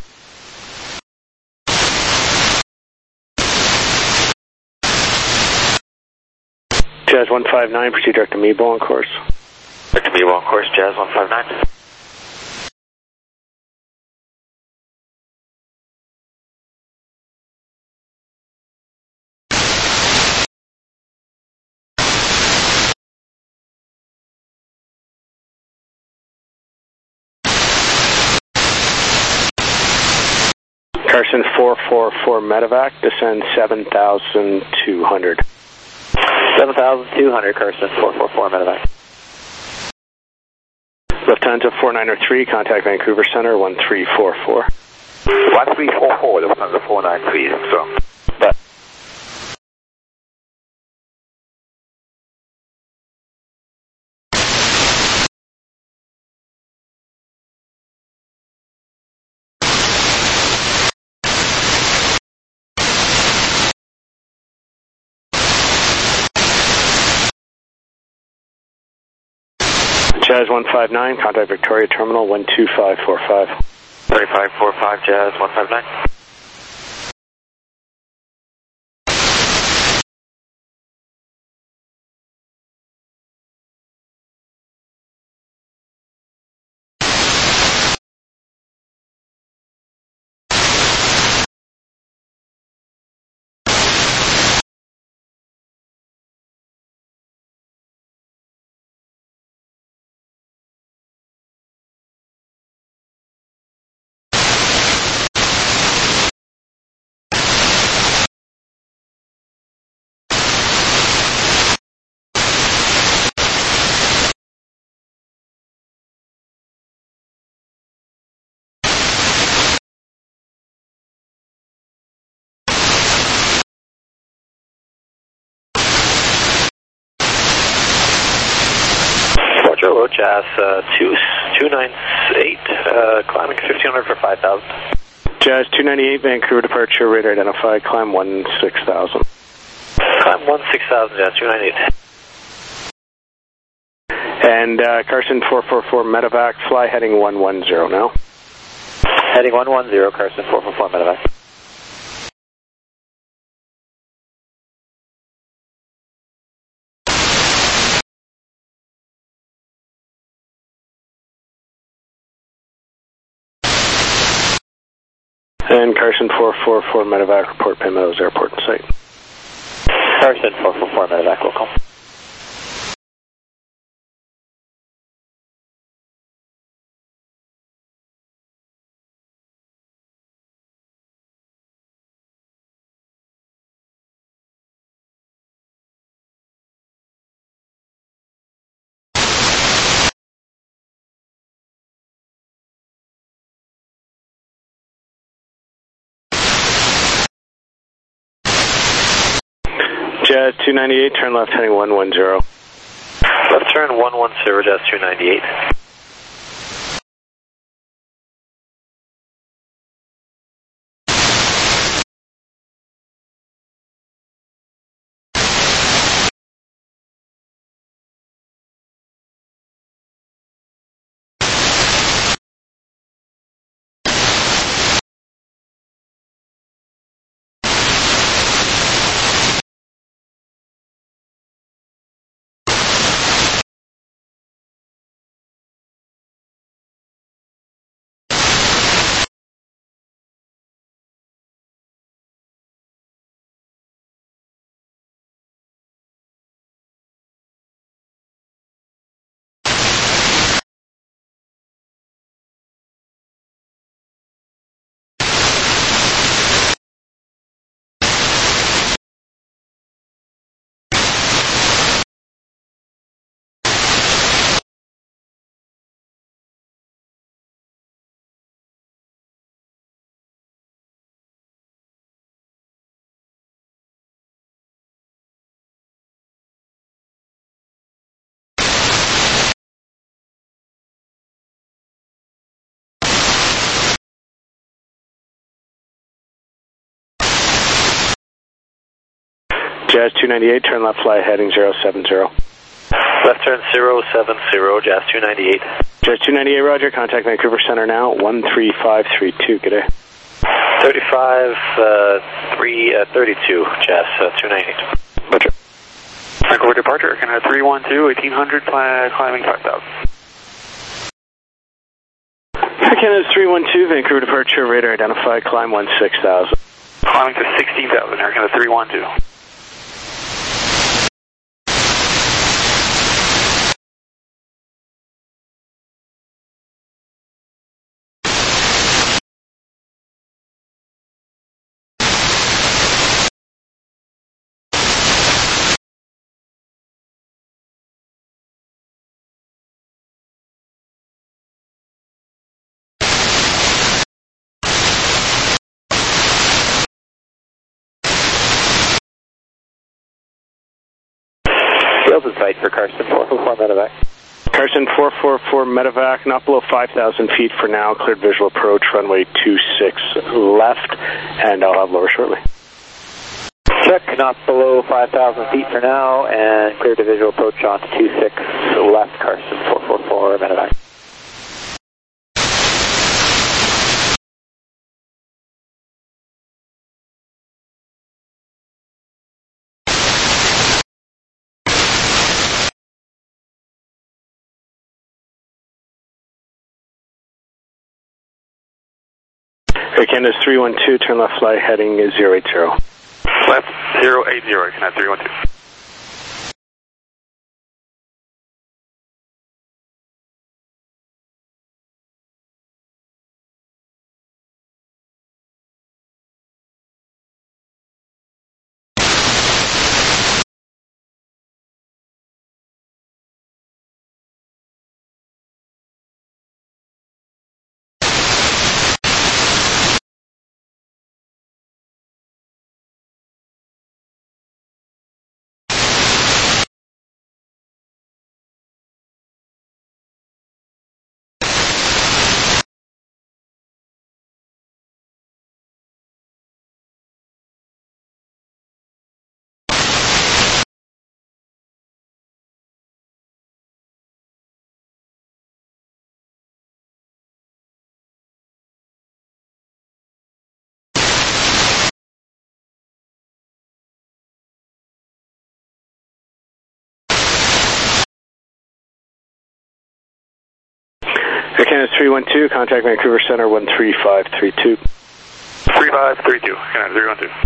Speaker 13: Jazz 159, proceed direct to Meebo on course.
Speaker 2: Direct to Meebo on course, Jazz 159.
Speaker 13: Carson 444 medevac, descend 7,200.
Speaker 3: 7,200, Carson 444 medevac.
Speaker 13: Lufthansa 493, contact Vancouver Center 1344.
Speaker 2: 1344, Lufthansa 493, so.
Speaker 13: Jazz 159, contact Victoria Terminal 12545.
Speaker 2: 3545 Jazz 159. Jazz 298, climbing 1500 for 5,000.
Speaker 13: Jazz 298, Vancouver departure, radar identified, climb 16,000.
Speaker 2: Climb 16,000, Jazz 298.
Speaker 13: And Carson 444 medevac, fly heading 110 now.
Speaker 2: Heading 110, Carson 444 medevac.
Speaker 13: And Carson 444 medevac, report Penn Meadows Airport in sight.
Speaker 2: Carson 444 medevac, welcome.
Speaker 13: Jazz 298, turn left heading 110.
Speaker 2: Left turn 110, Jazz 298.
Speaker 13: Jazz 298, turn left, fly heading 070.
Speaker 2: Left turn 070, Jazz 298.
Speaker 13: Jazz 298, roger, contact Vancouver Center now, 13532, good day.
Speaker 2: 32, Jazz 298.
Speaker 13: Roger.
Speaker 4: Vancouver departure, Canada 312, 1800, climbing 5,000.
Speaker 13: Canada 312, Vancouver departure, radar identified, climb 16,000.
Speaker 4: Climbing to 16,000, Air Canada 312.
Speaker 2: Open sight for Carson 444 medevac.
Speaker 13: Carson 444 medevac, not below 5,000 feet for now, cleared visual approach, runway 26 left, and I'll have lower shortly.
Speaker 2: Check
Speaker 3: not below 5,000 feet for now, and clear to visual approach on 26 left, Carson 444, medevac.
Speaker 13: Air Canada's 312, turn left flight, heading 080.
Speaker 4: Left 080, Air Canada 312.
Speaker 13: Air Canada 312, contact Vancouver Center 13532.
Speaker 4: 3532, Canada 312.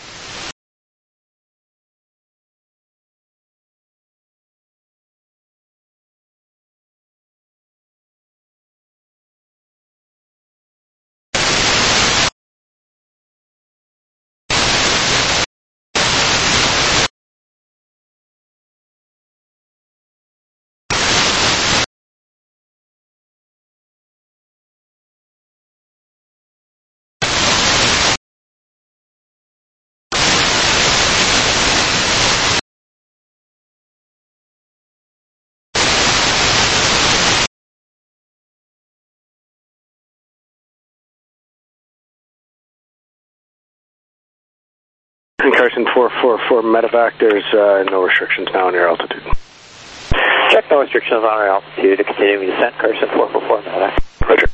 Speaker 13: And Carson 444, medevac, there's no restrictions now on your altitude.
Speaker 3: Check no restrictions on our altitude, continuing descent, Carson 444, medevac.
Speaker 13: Roger.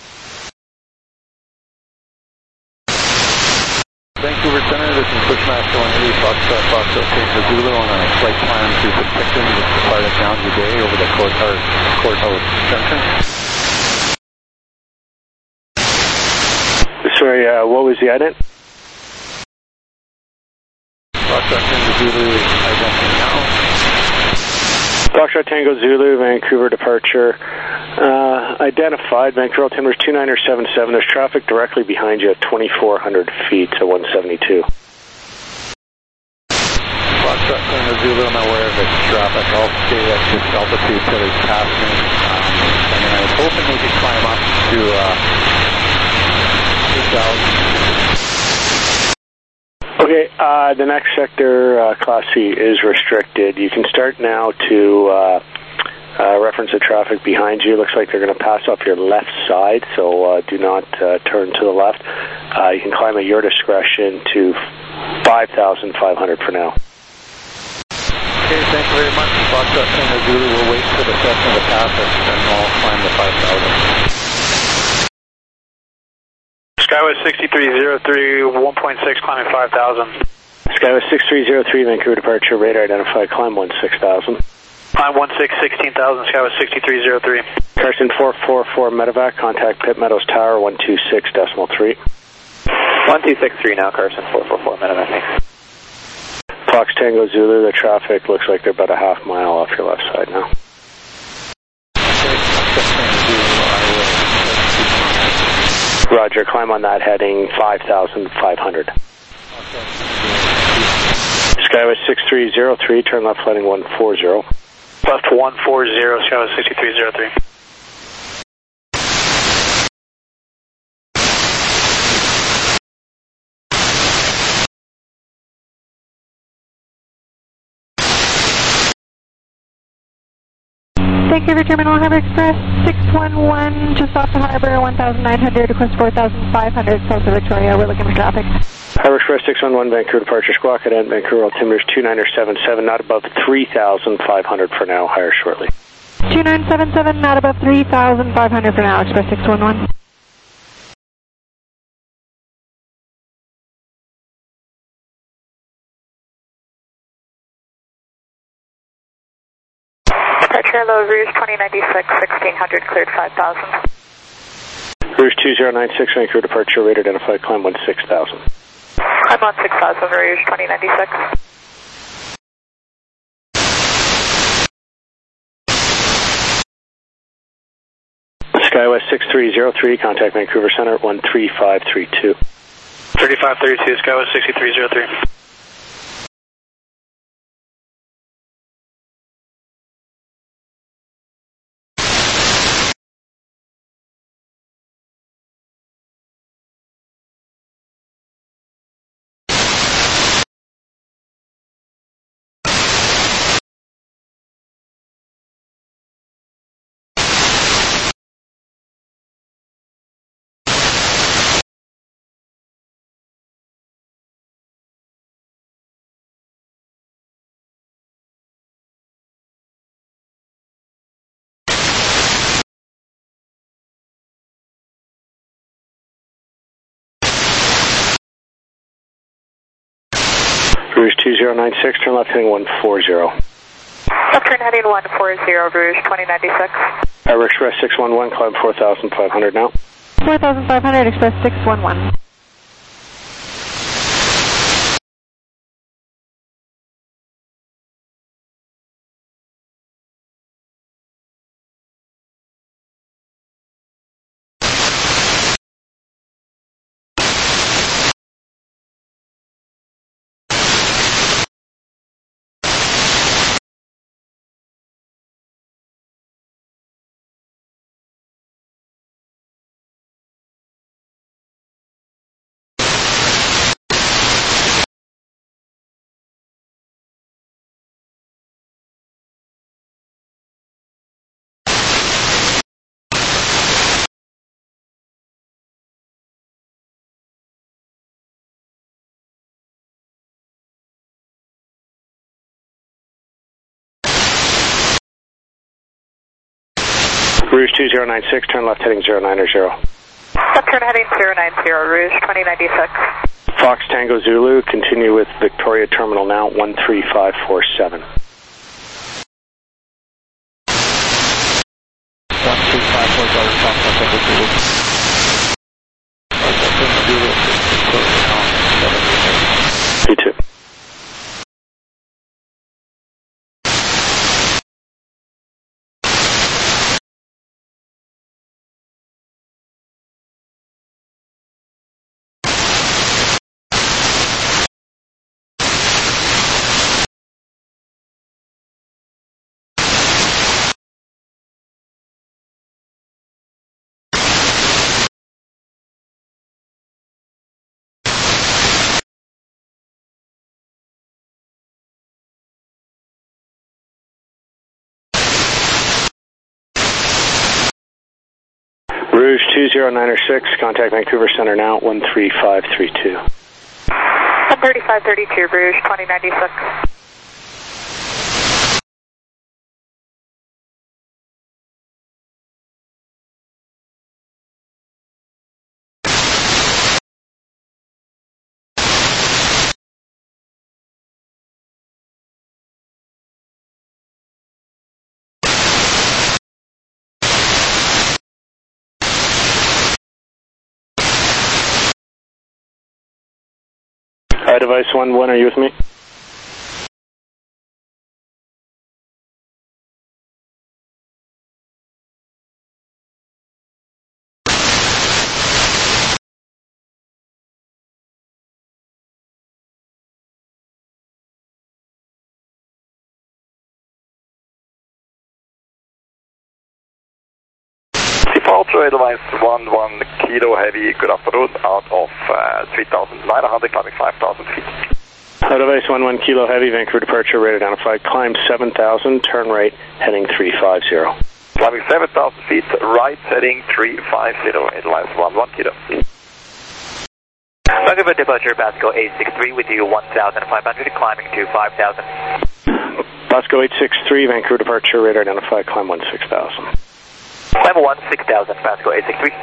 Speaker 11: Vancouver Center, this is Bushmaster 180, Foxtrot Tango Zulu on a flight plan to Penticton with the part of down today over the Courthouse Junction.
Speaker 13: Sorry, what was the ident?
Speaker 11: Foxtrot Tango Zulu, identity now.
Speaker 13: Foxtrot Tango Zulu, Vancouver departure. Identified, Vancouver altimeter 2977. There's traffic directly behind you at 2,400 feet to 172.
Speaker 11: Foxtrot Tango Zulu, I'm aware of the traffic. I'll stay at this altitude till it's passing. And I was hoping they could climb up to 8,000.
Speaker 13: Okay, the next sector, Class C, is restricted. You can start now to reference the traffic behind you. Looks like they're going to pass off your left side, so do not turn to the left. You can climb at your discretion to 5,500 for now.
Speaker 11: Okay, thank you very much. Foxtrot Tango Zulu, we'll wait for the section to pass us, and we'll climb to 5,000.
Speaker 4: Skywest 6303, 1.6, climbing 5,000.
Speaker 13: Skywest 6303, Vancouver departure, radar identified, climb 16,000.
Speaker 4: Climb 16, 16,000, Skywest 6303.
Speaker 13: Carson 444, medevac, contact Pitt Meadows Tower, 126.3.
Speaker 3: 1263 now, Carson 444, medevac, thanks.
Speaker 13: Fox Tango Zulu, the traffic looks like they're about a half mile off your left side now. Roger, climb on that heading 5,500. Skywest 6303, turn left heading 140.
Speaker 4: Left 140, Skywest 6303.
Speaker 9: Vancouver Terminal Harbor Express 611 just off the harbor, 1,900, request 4,500 south of Victoria. We're looking for traffic.
Speaker 13: Harbor Express 611, Vancouver departure squawk at Vancouver altimeters 2977, not above 3,500 for now, higher shortly.
Speaker 9: 2977, not above 3,500 for now, Express 611.
Speaker 6: Departure low, Rouge 2096, 1600, cleared 5,000.
Speaker 13: Rouge 2096, Vancouver departure, rate identified, climb 16,000.
Speaker 6: Climb 16,000, Rouge 2096.
Speaker 13: SkyWest 6303, contact Vancouver Center 13532.
Speaker 14: 3532, SkyWest 6303.
Speaker 13: Rouge 2096, turn left heading 140.
Speaker 6: Left turn heading 140, Rouge 2096.
Speaker 13: Harbor Express 611, climb 4,500 now.
Speaker 9: 4,500, Express 611.
Speaker 13: Rouge 2096, turn left heading 090.
Speaker 6: Left turn heading 090, Rouge 2096.
Speaker 13: Fox Tango Zulu, continue with Victoria Terminal now 13547. 13547. You too. Rouge 2096, contact Vancouver Center now 13532.
Speaker 6: 13532, Rouge 2096.
Speaker 13: Device 1-1, are you with me?
Speaker 15: Departure Edelweiss 11 Kilo Heavy, good afternoon, out of 3,900, climbing 5,000 feet.
Speaker 13: Device 11 Kilo Heavy, Vancouver departure, rate identified, climb 7,000, turn right, heading 350.
Speaker 15: Climbing 7,000 feet, right heading 350, Edelweiss 11 kilo.
Speaker 3: Vancouver departure, Pasco 863 with you 1,500, climbing to 5,000.
Speaker 13: Pasco 863, Vancouver departure, radar identified, climb 16,000.
Speaker 3: Climb 16,000, Pasco 863.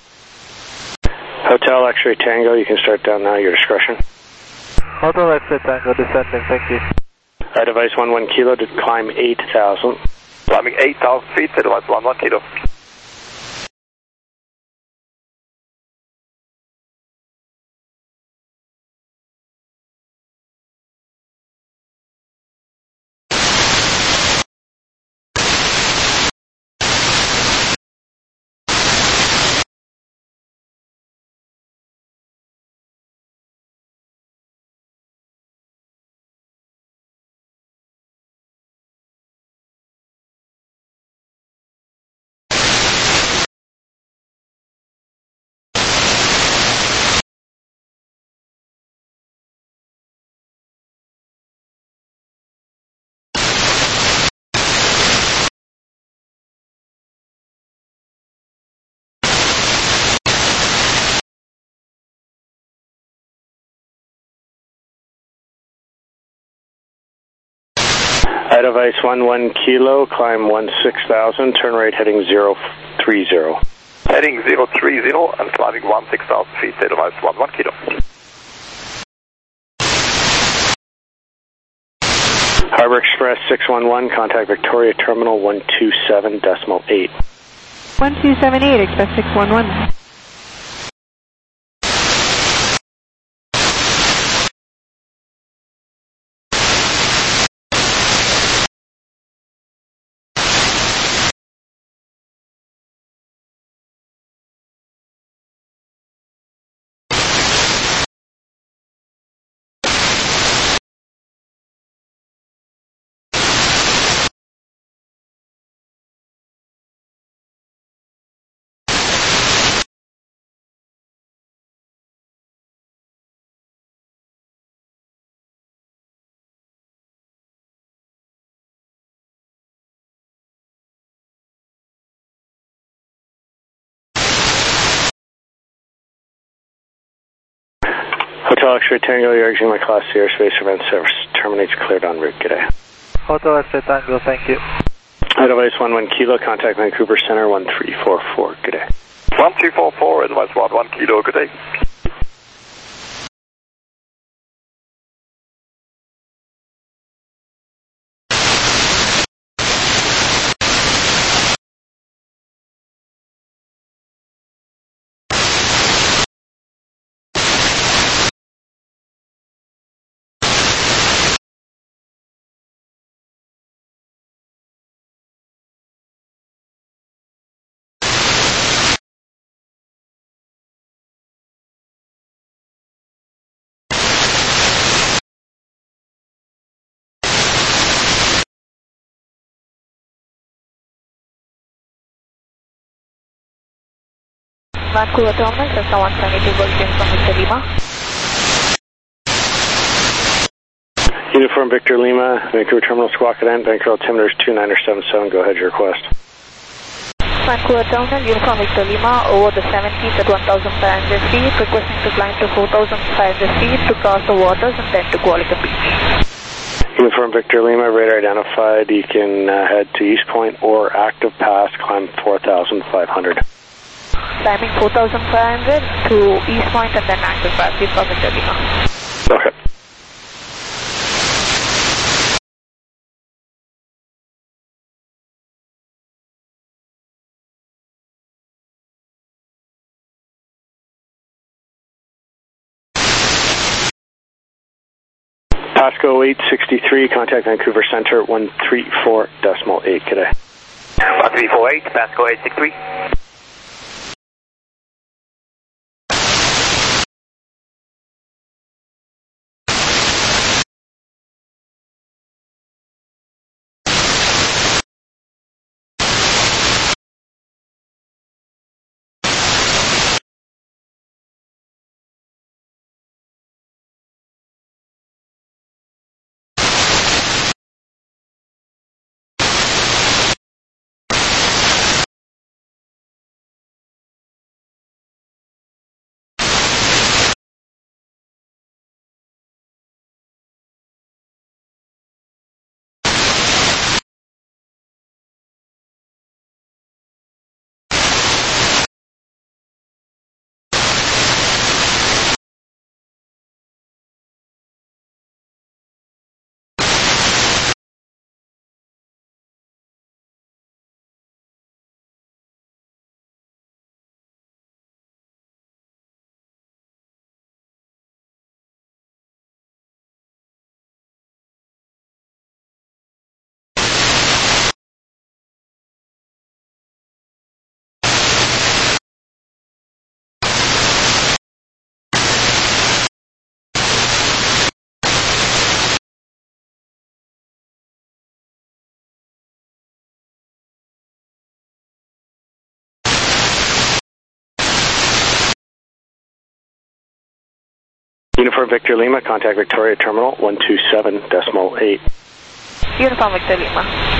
Speaker 13: Hotel X-ray Tango, you can start down now, your discretion.
Speaker 5: Hotel X-ray Tango, descending, thank you.
Speaker 13: Device 11 kilo to climb 8,000.
Speaker 15: Climbing 8,000 feet, Edelweiss 11 kilo.
Speaker 13: Device 11 kilo, climb 16,000, turn right heading 030.
Speaker 15: Heading 030 and climbing 16,000 feet, Edelweiss 11 kilo.
Speaker 13: Harbor Express 611, contact Victoria Terminal 127.8.
Speaker 9: 1278, Express 611.
Speaker 13: Hotel X-ray Tango, you're exiting my Class C airspace, event service terminates, cleared en route, g'day.
Speaker 5: Hotel X-ray Tango, thank you.
Speaker 13: Device 11 kilo, contact Vancouver Center 1344, g'day.
Speaker 15: 1244, Edelweiss 11 kilo, good day.
Speaker 6: Vancouver Terminal, Cessna 172 Golden from Victor Lima.
Speaker 13: Uniform Victor Lima, Vancouver Terminal Squawk Cadet, Vancouver altimeter 2977, go ahead, your request.
Speaker 6: Vancouver Terminal, Uniform Victor Lima, over the 70th at 1,500 feet, requesting to climb to 4,500 feet to cross the waters and then to Qualicum Beach.
Speaker 13: Uniform Victor Lima, radar identified, you can head to East Point or Active Pass, climb 4,500.
Speaker 6: Climbing 4,500 to East Point and then Active Pass, Uniform Victor Lima.
Speaker 13: Okay. Pasco 863, contact Vancouver Center 134.8, today.
Speaker 3: 1348, Pasco 863.
Speaker 13: Uniform Victor Lima, contact Victoria Terminal 127.8.
Speaker 6: Uniform Victor Lima.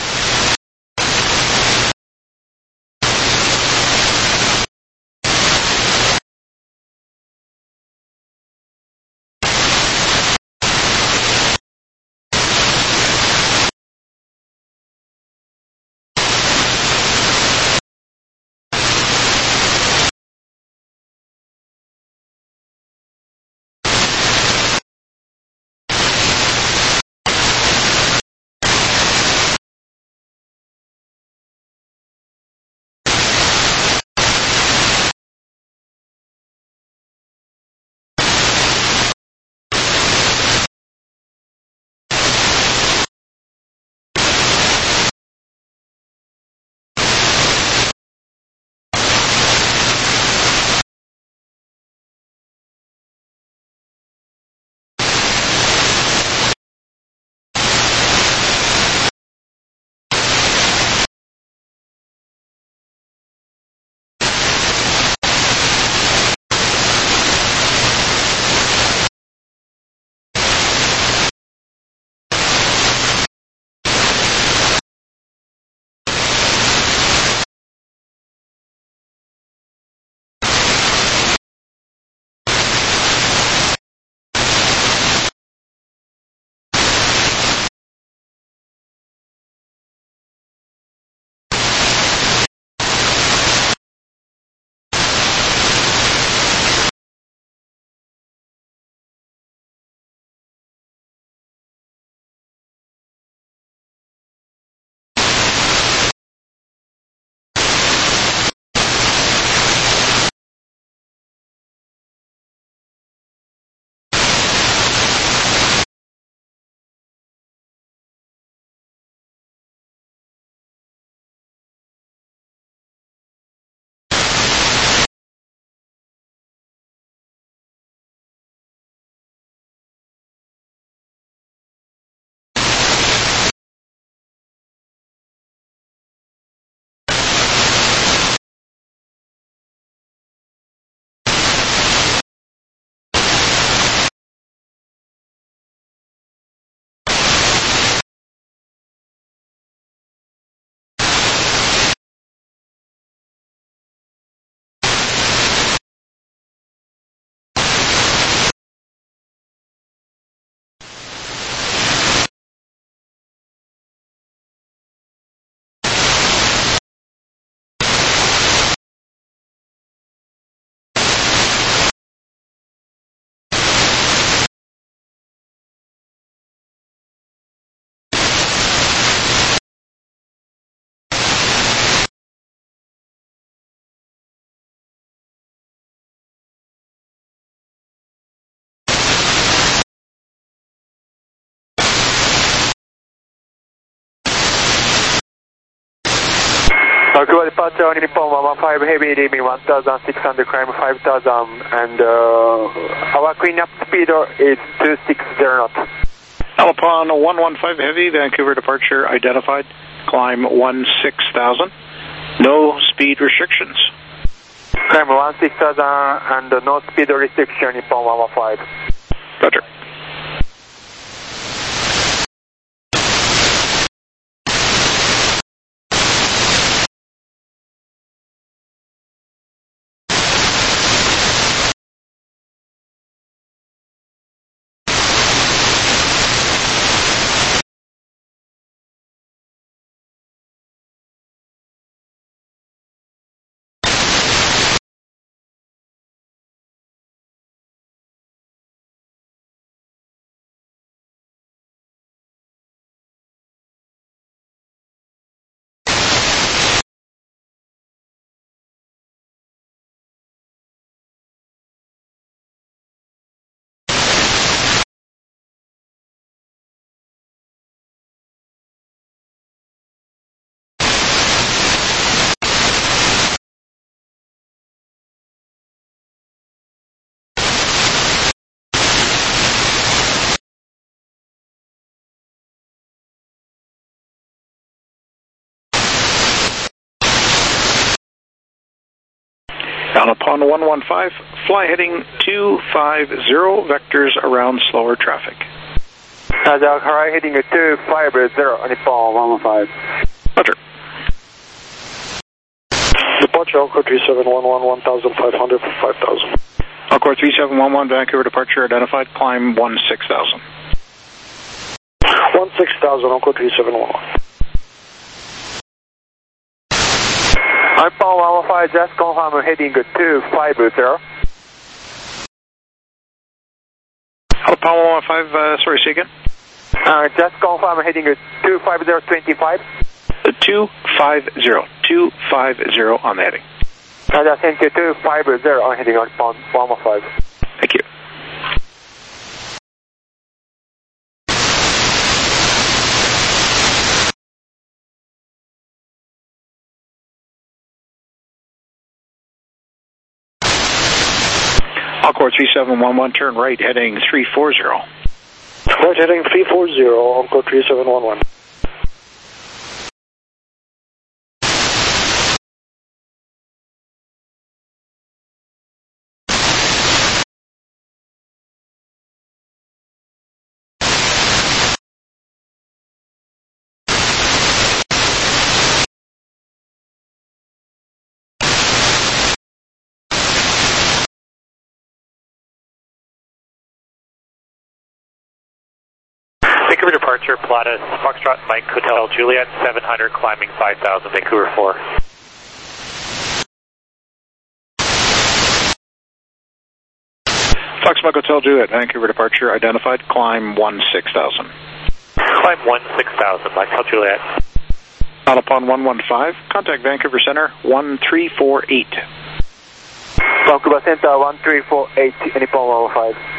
Speaker 16: Vancouver departure on Nippon 115 heavy, leaving 1600, climb 5000, and our cleanup speed is 260 knots.
Speaker 8: Alpine 115 heavy, Vancouver departure identified, climb 16,000, no speed restrictions.
Speaker 16: Climb 16,000 and no speed restriction, Nippon 115.
Speaker 8: Roger. Down upon 115, fly heading 250, vectors around slower traffic.
Speaker 16: High heading 250, Nippon 115.
Speaker 8: Roger.
Speaker 17: Departure, Encore 3711, 1500 for 5000.
Speaker 8: Encore 3711, Vancouver departure identified, climb 16,000.
Speaker 17: 16,000, Encore 3711.
Speaker 16: Nippon 115, just confirm heading 250.
Speaker 8: Apollo 115, sorry, say again?
Speaker 16: Just confirm heading 25025.
Speaker 8: 250 on the heading.
Speaker 16: I sent you 250 on heading on 115.
Speaker 8: Thank you. Encore 3711, turn right heading 340.
Speaker 17: Right heading 340, Encore 3711.
Speaker 4: Vancouver departure, Pilatus, Foxtrot, Mike, Hotel, Juliet, 700, climbing 5,000, Vancouver 4.
Speaker 8: Fox Mike Hotel Juliet, Vancouver departure identified, climb 16,000.
Speaker 4: Climb 16,000, Mike Hotel Juliet.
Speaker 8: Out upon 115, contact Vancouver Center 1348.
Speaker 16: Vancouver Center 1348, Nippon 115.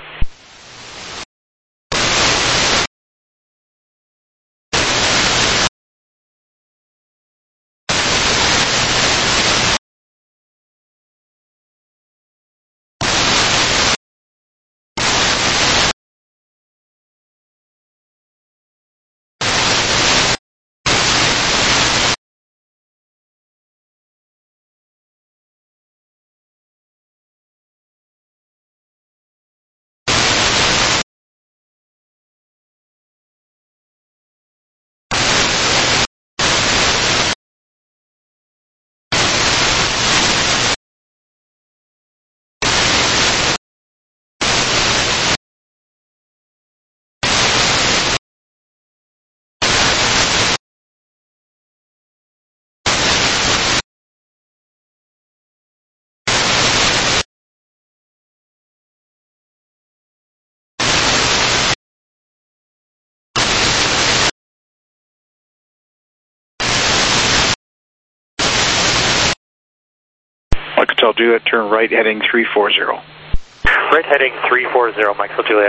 Speaker 8: Mike Hotel Juliet, turn right heading 340.
Speaker 4: Right heading 340, Mike Hotel Juliet.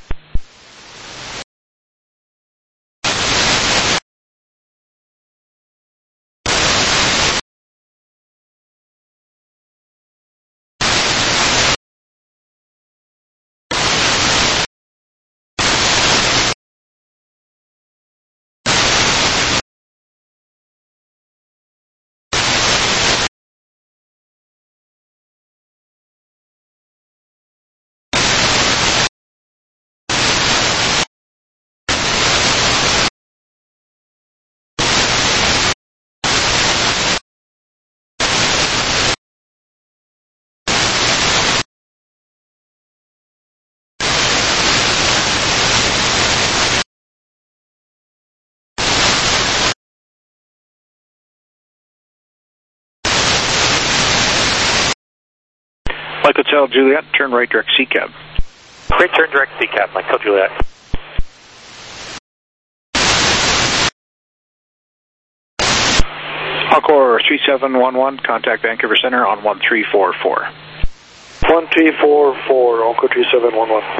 Speaker 8: Mike Hotel Juliet, turn right direct C-cab.
Speaker 4: Right turn direct C-cab, Mike Hotel Juliet.
Speaker 8: Encore 3711, contact Vancouver Center on 1344.
Speaker 17: 1344, Encore 3711.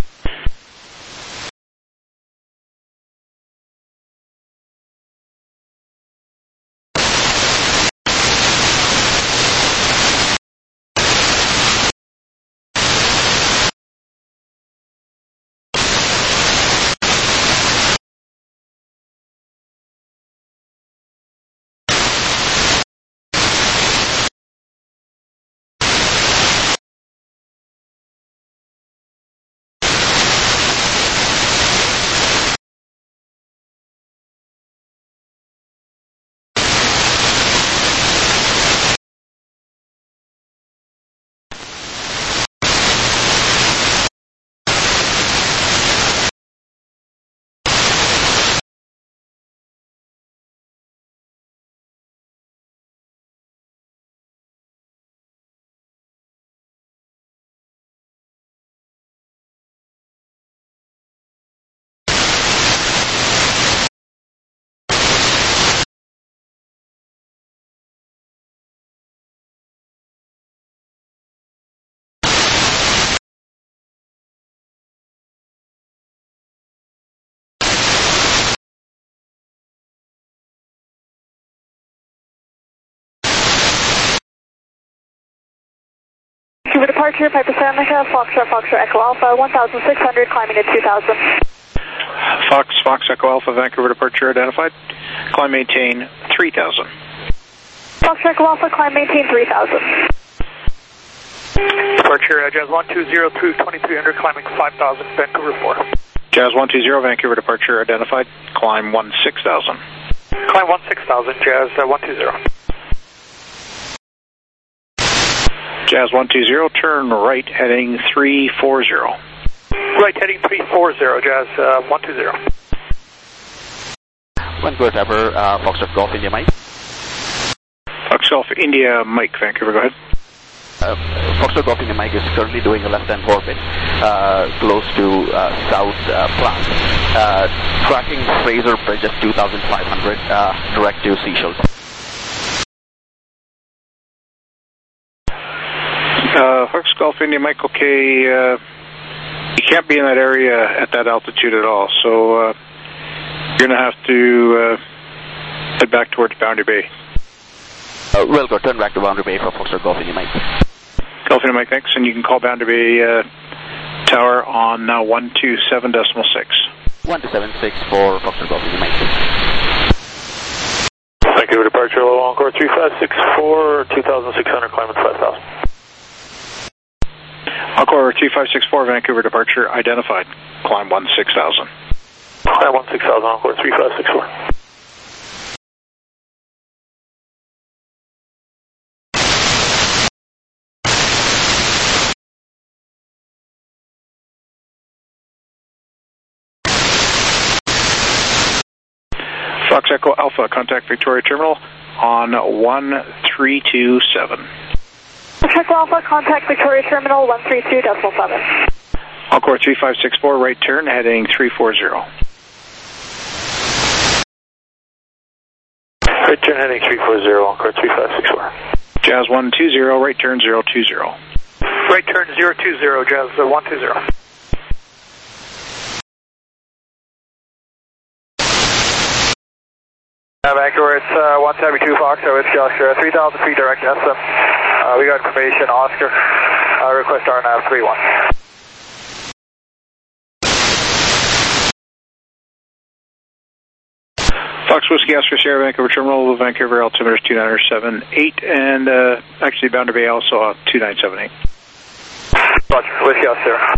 Speaker 6: Vancouver departure, Piper Sandnica, Foxtrot Echo Alpha, 1,600, climbing at 2,000.
Speaker 8: Fox Echo Alpha, Vancouver departure identified. Climb maintain 3,000.
Speaker 6: Foxtrot Echo Alpha, climb maintain 3,000.
Speaker 14: Departure, Jazz 120 through 2,300, climbing 5,000, Vancouver 4.
Speaker 8: Jazz 120, Vancouver departure identified. Climb 16,000.
Speaker 14: Climb 16,000, Jazz 120.
Speaker 8: Jazz 120, turn right, heading 340.
Speaker 14: Right, heading 340, Jazz 120.
Speaker 18: Vancouver Tower, Foxtrot Golf India Mike.
Speaker 8: Fox Golf India Mike, Vancouver, go ahead.
Speaker 18: Foxtrot Golf India Mike is currently doing a left-hand orbit close to South Plant. Tracking Fraser Bridge at 2,500, direct to Seashells.
Speaker 8: Fox Golf India Mike, okay. You can't be in that area at that altitude at all, so you're going to have to head back towards Boundary Bay.
Speaker 18: We'll go turn back to Boundary Bay for Foxtrot Golf India Mike.
Speaker 8: Golf India Mike, thanks, and you can call Boundary Bay Tower on 127.6.
Speaker 18: 127.6 for Foxtrot Golf India Mike.
Speaker 17: Vancouver departure, low Encore 3564, 2,600, climbing 5,000.
Speaker 8: Encore 3564, Vancouver departure identified. Climb 16,000.
Speaker 17: Climb 16,000, Encore 3564.
Speaker 8: Fox Echo Alpha, contact Victoria Terminal on 1327.
Speaker 6: Fox Echo Alpha, contact Victoria Terminal 132.7.
Speaker 8: Encore 3564, right turn, heading 340.
Speaker 17: Right turn heading 340, Encore 3564.
Speaker 8: Jazz 120, right turn 020.
Speaker 14: Right turn 020, Jazz 120. Vancouver, it's 172 Fox, it's Joshua, 3,000 feet direct SM. We got information, Oscar, request RNAV 31.
Speaker 8: Fox Whiskey Oscar Sierra, Vancouver Terminal, Vancouver altimeter is 2978, and actually Boundary Bay also 2978.
Speaker 14: Roger, Whiskey Oscar.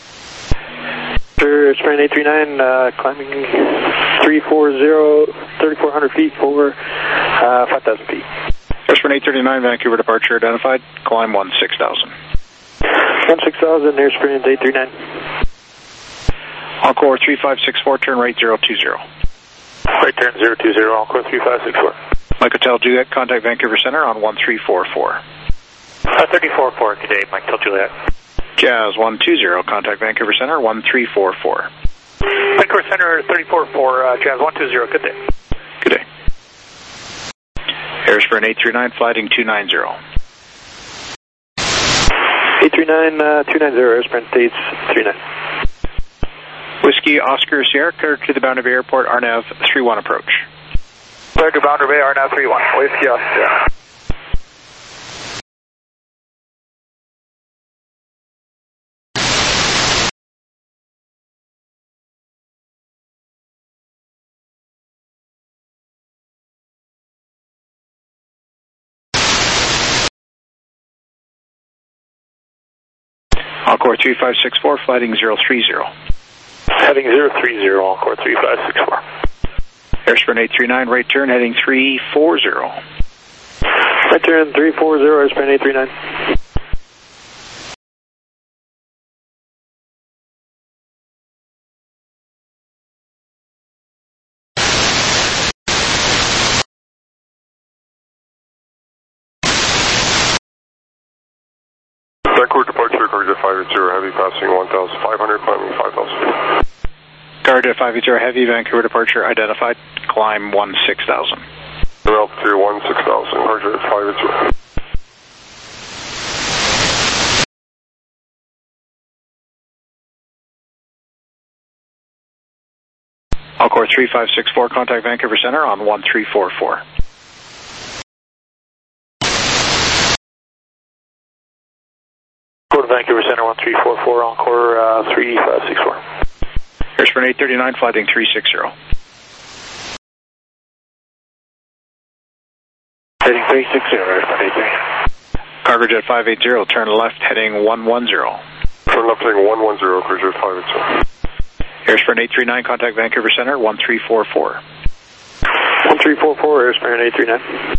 Speaker 17: It's Span 839, climbing 340, 3,400 feet for 5,000 feet.
Speaker 8: Airspan 839, Vancouver departure identified. Climb 16,000.
Speaker 17: 16,000, Airspan 839.
Speaker 8: Encore 3564, turn right 020.
Speaker 17: Right turn 020, Encore 3564.
Speaker 8: Mike Hotel Juliet, contact Vancouver Center on 1344.
Speaker 14: 34-4 today, Mike Hotel Juliet.
Speaker 8: Jazz 120, contact Vancouver Center 1344.
Speaker 14: Vancouver Center 34-4, Jazz 120, good day.
Speaker 8: Good day. Airspan 839, flighting 290.
Speaker 17: 839, 290, Airspan States 39.
Speaker 8: Whiskey Oscar Sierra, clear to the Boundary Bay Airport, RNAV 31 approach.
Speaker 14: Clear to Boundary Bay, RNAV 31, Whiskey Oscar.
Speaker 8: Encore 3564, flighting 030.
Speaker 17: Heading 030, Encore 3564.
Speaker 8: Airspan 839, right turn, heading 340.
Speaker 17: Right turn 340, Airspan 839.
Speaker 10: Vancouver departure, Guardia 580, heavy passing 1,500, climbing 5,000.
Speaker 8: Guardia 580, heavy, Vancouver departure identified, climb 16,000.
Speaker 10: Altitude 16,000, Guardia 580.
Speaker 8: Encore 3564, contact Vancouver Center on 1344.
Speaker 17: 1344, Encore 3564.
Speaker 8: Airspan 839, flighting 360.
Speaker 17: Heading 360, Airspan 839.
Speaker 8: Cargo Jet 580, turn left, heading 110.
Speaker 10: Turn left, heading 110, Cargo Jet 580.
Speaker 8: Airspan 839, contact Vancouver Center, 1344.
Speaker 17: 1344, Airspan 839.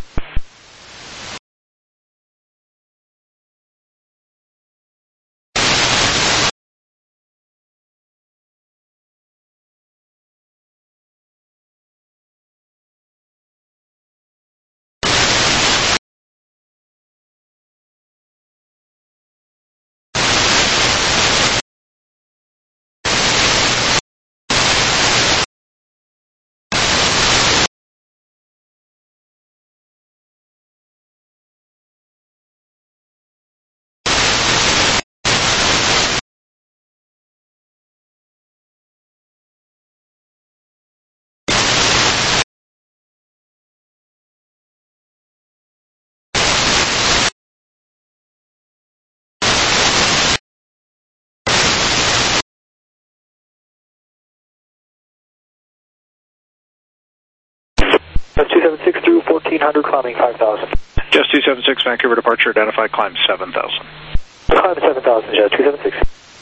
Speaker 17: Just 276 through 1400, climbing 5000.
Speaker 8: Just 276, Vancouver departure, identified, climb 7000.
Speaker 17: Climb 7000, Jet 276.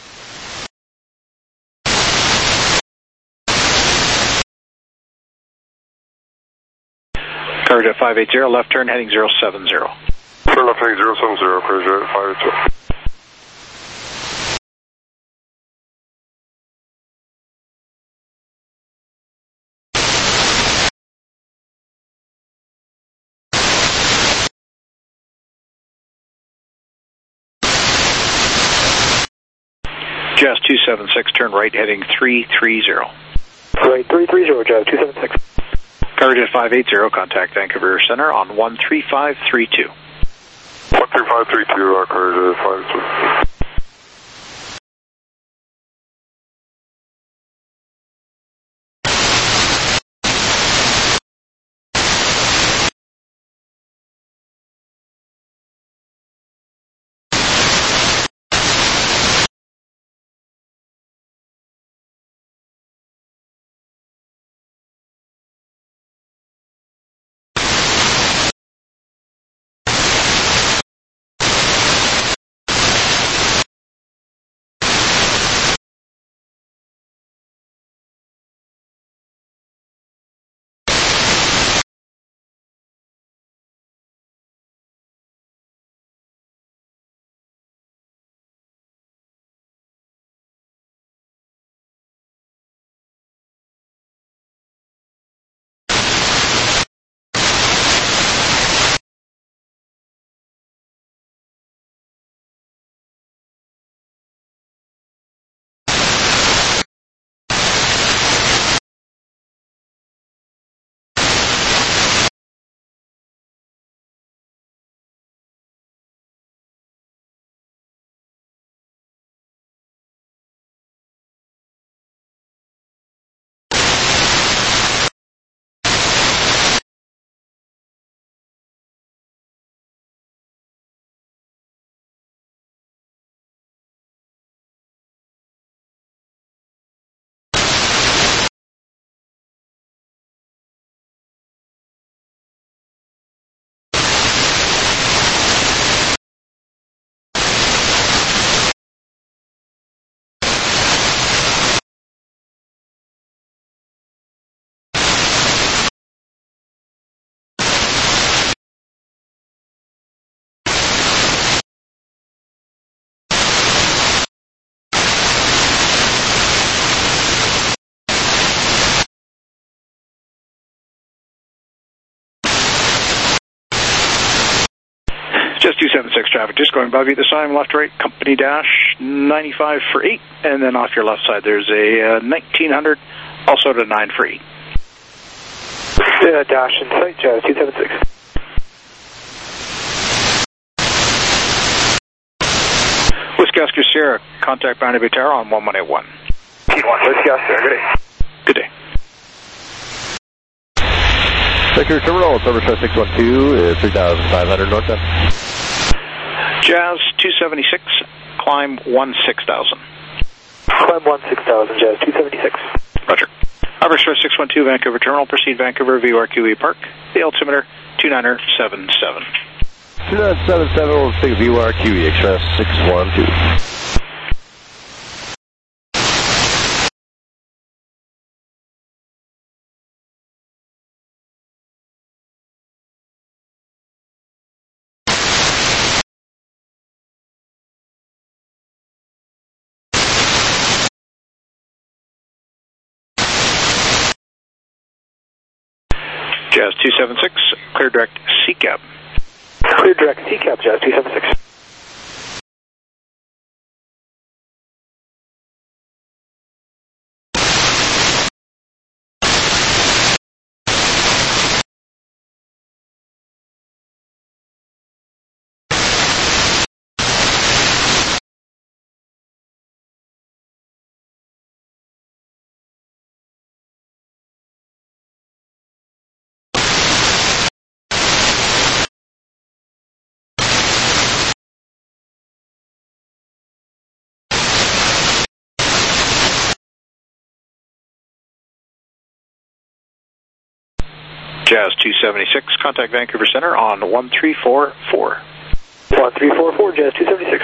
Speaker 8: Cargo Jet 580, left turn, heading 070.
Speaker 10: Turn left, heading 070, Cargo Jet 580.
Speaker 8: Just 276, turn right, heading 330.
Speaker 17: Right, 330, Jet 276.
Speaker 8: Cargo Jet 580, contact Vancouver Center on 13532.
Speaker 10: 13532, Cargo Jet 580.
Speaker 8: Just 276 traffic, just going above you this time, left, right, company dash, 95 for 8, and then off your left side there's a 1900, also to 9 for 8.
Speaker 17: Dash in sight, Jet 276.
Speaker 8: Whiskey Oscar Sierra, contact Boundary Bay Tower on 1181.
Speaker 17: P1, Whiskey Oscar, good day.
Speaker 8: Good day.
Speaker 19: Vancouver Terminal, service 612 is 3500 northbound.
Speaker 8: Jazz 276, climb 16,000.
Speaker 16: Climb 16,000, Jazz 276.
Speaker 8: Roger. Harbor Express 612, Vancouver Terminal, proceed Vancouver, VORQE Park, the altimeter 2977.
Speaker 19: 2977 will take VORQE Express 612.
Speaker 8: Jazz 276, clear direct CCAP.
Speaker 16: Clear direct CCAP, Jazz 276.
Speaker 8: Jazz 276, contact Vancouver Center on 1344.
Speaker 16: 1344, Jazz 276.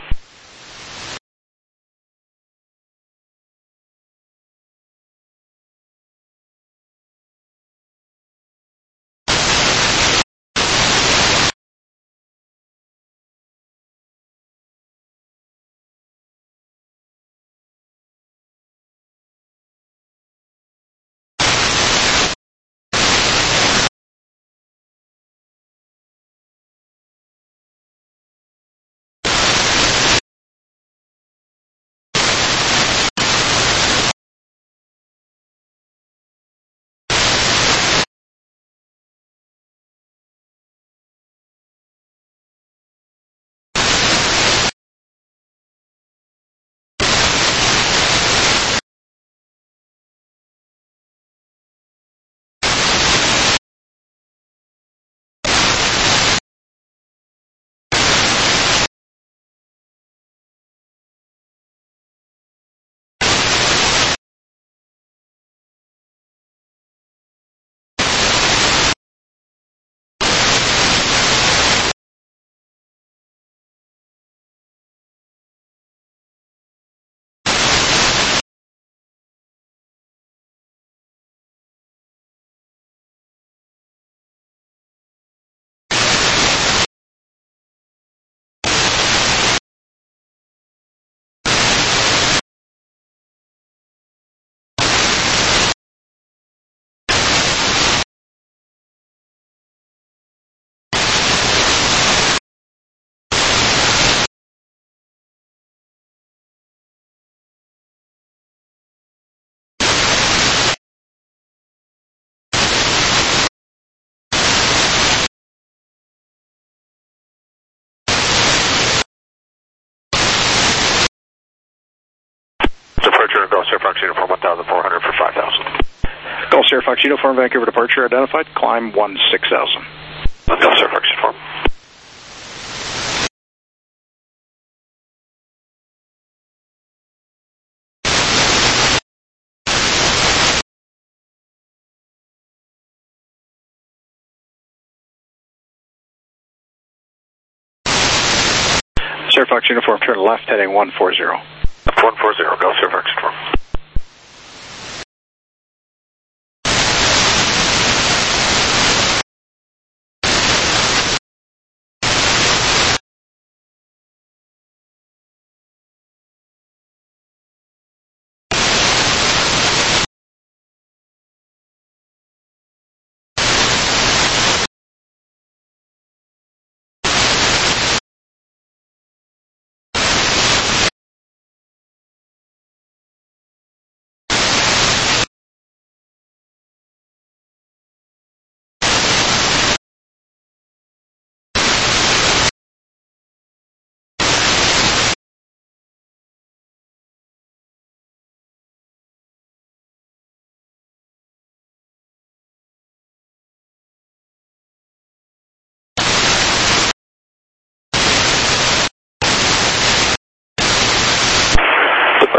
Speaker 10: Departure Gulf Air Fox Uniform 1400 for 5,000.
Speaker 8: Gulf Air Fox Uniform, Vancouver departure identified, climb 16,000.
Speaker 10: Gulf Air Fox Uniform.
Speaker 8: Air Fox Uniform, turn left, heading 140.
Speaker 10: 140, Gulf Air Fox Uniform.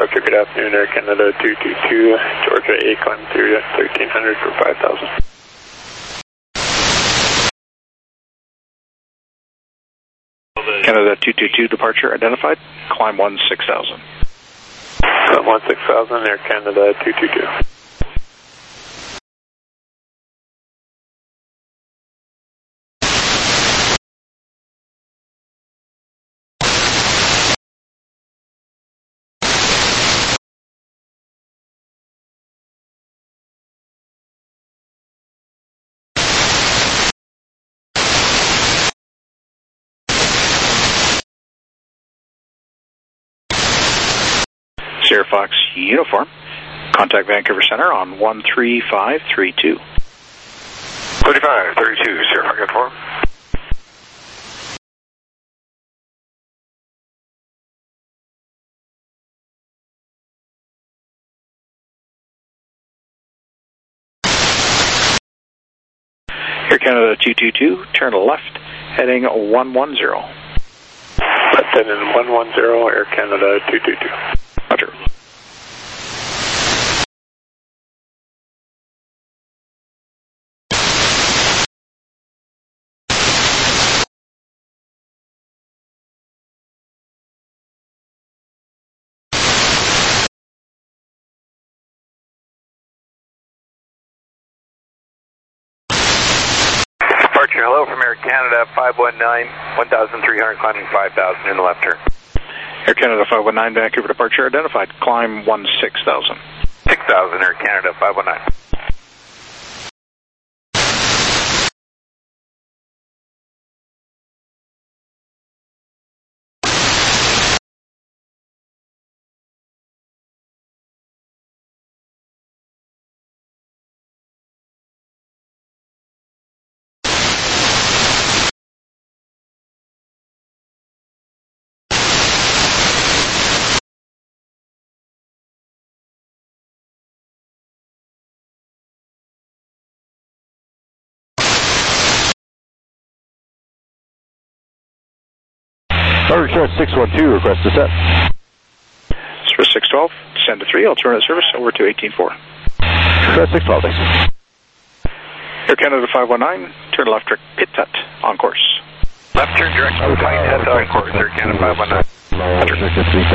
Speaker 17: Okay, good afternoon, Air Canada 222, Georgia A, climb through at 1300 for 5,000.
Speaker 8: Canada 222, departure identified, climb 16,000.
Speaker 17: Climb 16,000, Air Canada 222.
Speaker 8: Sierra Fox uniform. Contact Vancouver Center on 13532.
Speaker 2: 3532, Sierra Fox uniform.
Speaker 8: Air Canada 222, turn left, heading 110.
Speaker 17: Left heading 110, Air Canada 222.
Speaker 8: Roger.
Speaker 2: Departure, hello from Air Canada 519, 1,300, climbing 5,000 in the left turn.
Speaker 8: Air Canada 519, Vancouver departure identified, climb 16,000.
Speaker 2: 6,000, Air Canada 519.
Speaker 19: Fire Charge 612, request descent.
Speaker 8: Service 612, descend to 3, alternate service over to 184.
Speaker 19: Request 612, thanks.
Speaker 8: Air Canada 519, turn left direct pit tut, on course.
Speaker 2: Left turn direct to flight test on course, Air Canada 519.
Speaker 8: Roger.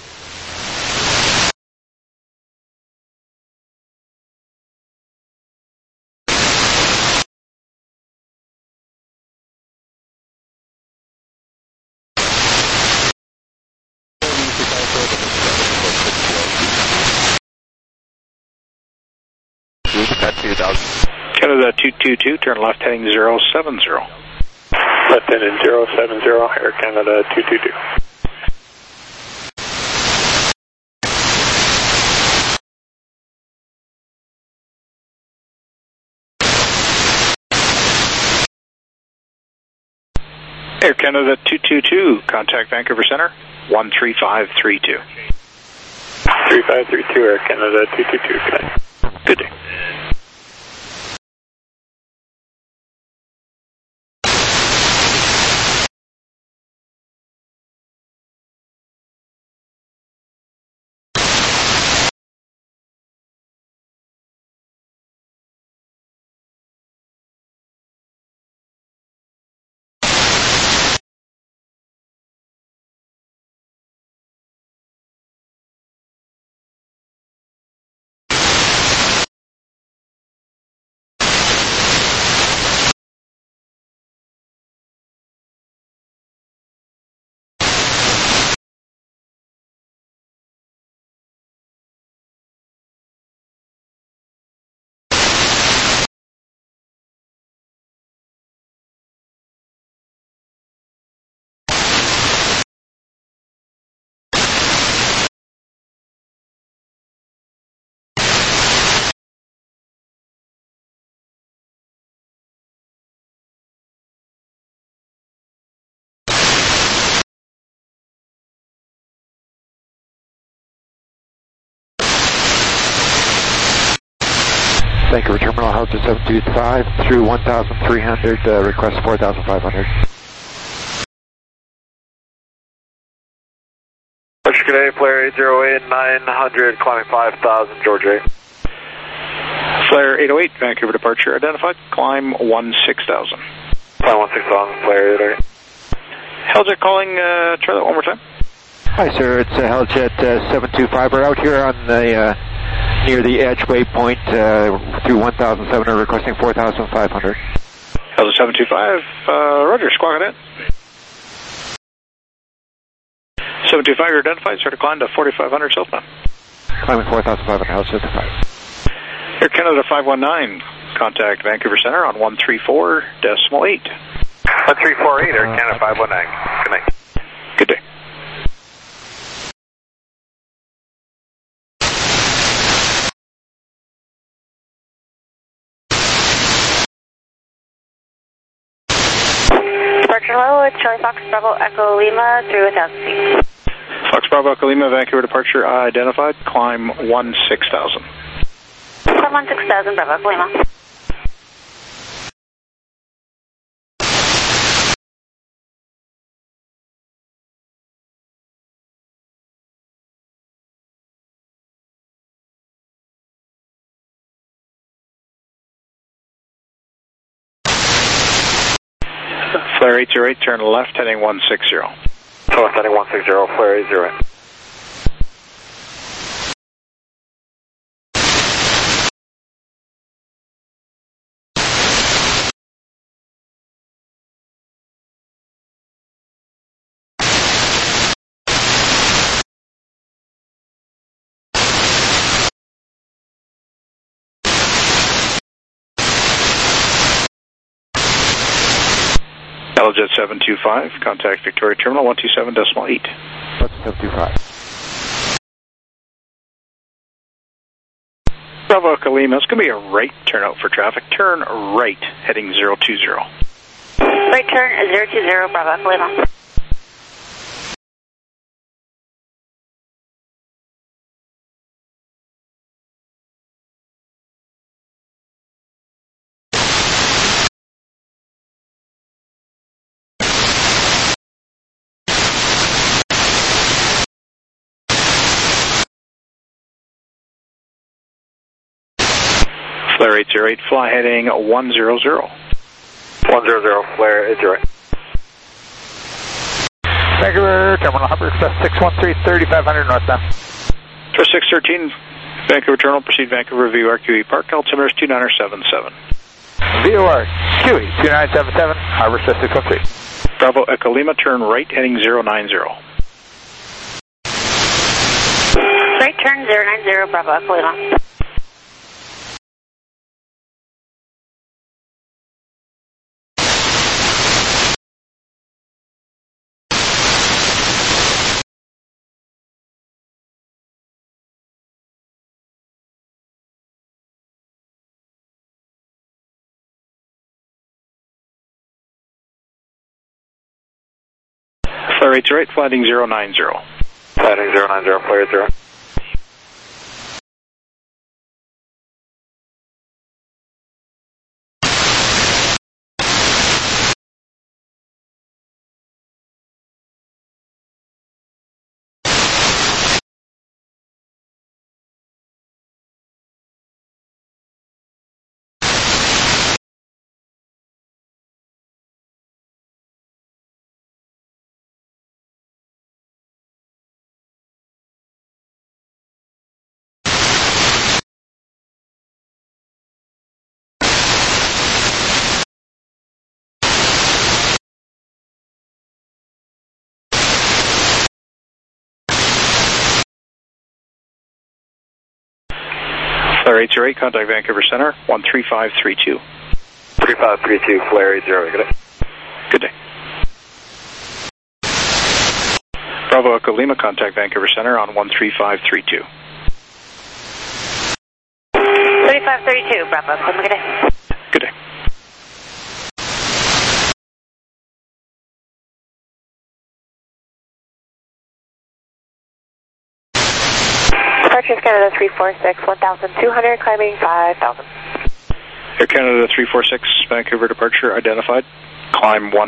Speaker 8: Canada 222, turn left heading 070.
Speaker 17: Left heading 070, Air Canada 222.
Speaker 8: Air Canada 222, contact Vancouver Center, 13532.
Speaker 17: 3532, Air Canada 222,
Speaker 8: good day.
Speaker 12: Vancouver Terminal, House 725 through 1,300, request 4,500.
Speaker 2: Roger,
Speaker 14: good day, Flare 808, 900, climbing 5,000, Georgia 8.
Speaker 8: Flare 808, Vancouver departure identified, climb 16,000.
Speaker 14: Climb 16,000, Flare 808.
Speaker 8: Helljet calling, try that one more time.
Speaker 20: Hi, sir. It's Helljet 725. We're out here on the near the edge waypoint through 1,700, requesting 4,500.
Speaker 8: Helljet 725, Roger, squawk it in. 725, you're identified, start to climb to 4,500 southbound.
Speaker 20: Climbing 4,500, Helljet 5.
Speaker 8: Air Canada 519, contact Vancouver Center on 134.8.
Speaker 2: 1348, Air Canada 519. Good night.
Speaker 8: Good day.
Speaker 6: Departure level, Charlie Fox Bravo Echo Lima through 1,000 feet.
Speaker 8: Fox Bravo Echo Lima, Vancouver departure identified, climb 16,000.
Speaker 6: Climb 16,000, Bravo Echo Lima.
Speaker 8: Flare 808, turn left, heading 160.
Speaker 14: Left heading 160, Flare 808.
Speaker 8: Helljet 725, contact Victoria Terminal 127.8.
Speaker 20: What's 725?
Speaker 8: Bravo Echo Lima, it's going to be a right turnout for traffic. Turn right, heading 020.
Speaker 6: Right turn 020, Bravo Echo Lima.
Speaker 8: Flare 808, fly heading 100.
Speaker 14: 100, Flare 808.
Speaker 3: Vancouver Terminal, Hopper Express 613, 3,500 northbound.
Speaker 8: For 613, Vancouver Terminal, proceed Vancouver VOR QE Park, altimeter is 2977.
Speaker 3: VOR QE 2977, Harbor Express 613.
Speaker 8: Bravo Echo Lima, turn right, heading 090.
Speaker 6: Right turn 090, Bravo Echo Lima.
Speaker 8: Flare 808, flying 090.
Speaker 14: Flying 090, Flare 808.
Speaker 8: Flare 808, contact Vancouver Center, 13532.
Speaker 14: 3532, Flare 808, good day.
Speaker 8: Good day. Bravo Echo Lima, contact Vancouver Center on 13532.
Speaker 6: 3532, Bravo Echo Lima, good day.
Speaker 8: Good day.
Speaker 6: Departure Canada 346, 1,200, climbing 5,000.
Speaker 8: Air Canada 346, Vancouver departure identified, climb 16,000.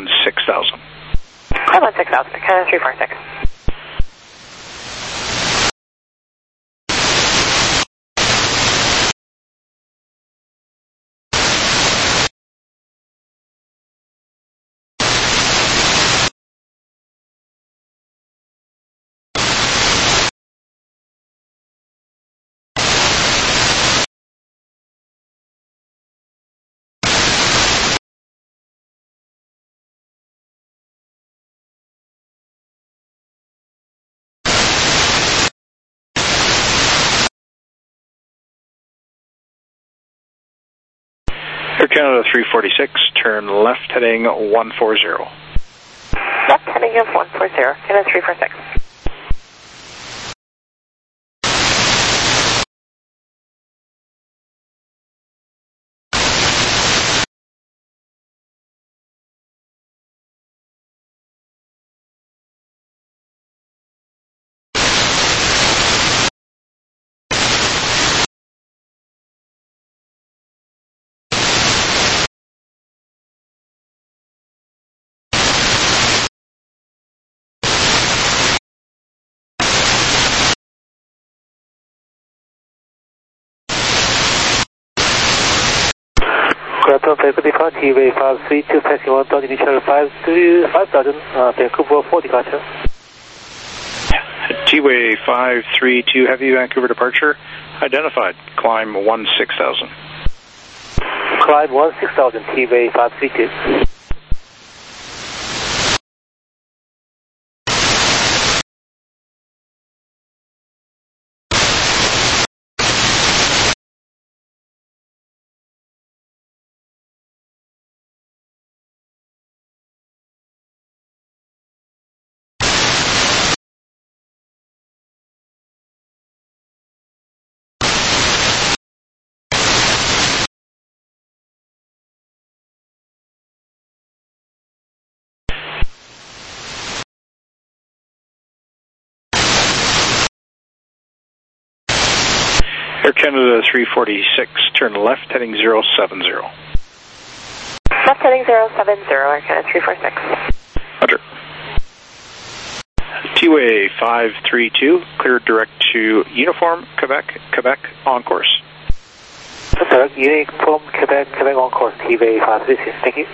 Speaker 6: Climb 16,000, Canada 346.
Speaker 8: Air Canada 346, turn left heading 140.
Speaker 6: Left heading of 140, Canada 346.
Speaker 3: Vehicle depart, T-Way 532, passing 1,000, initial 5,000, Vancouver for departure.
Speaker 8: T-Way 532, heavy Vancouver departure, identified, climb 16,000.
Speaker 3: Climb 16,000, T-Way 532.
Speaker 8: Air Canada 346, turn left heading 070.
Speaker 6: Left heading 070, Air Canada 346.
Speaker 8: Roger. T-Way 532, cleared direct to Uniform, Quebec, Quebec, on course.
Speaker 3: Direct Uniform, Quebec, Quebec, on course, T-Way 532, thank you.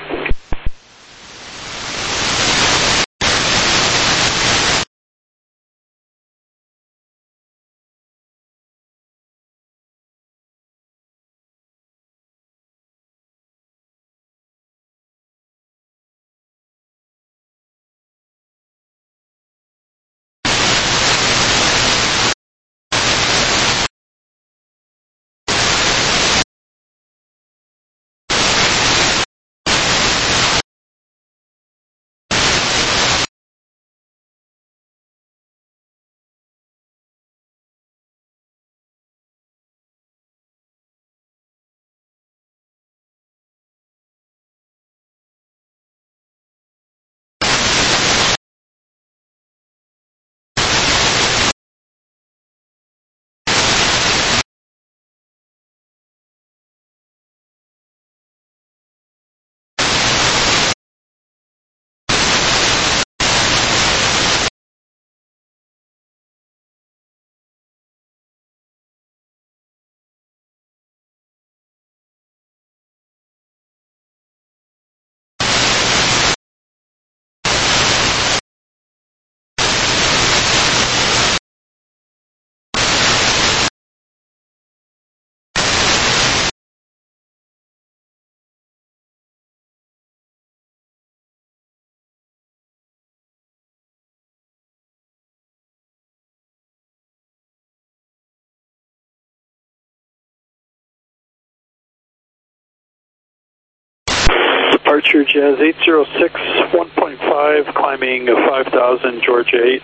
Speaker 11: Departure Jazz 806, 1.5, climbing 5,000, Georgia 8.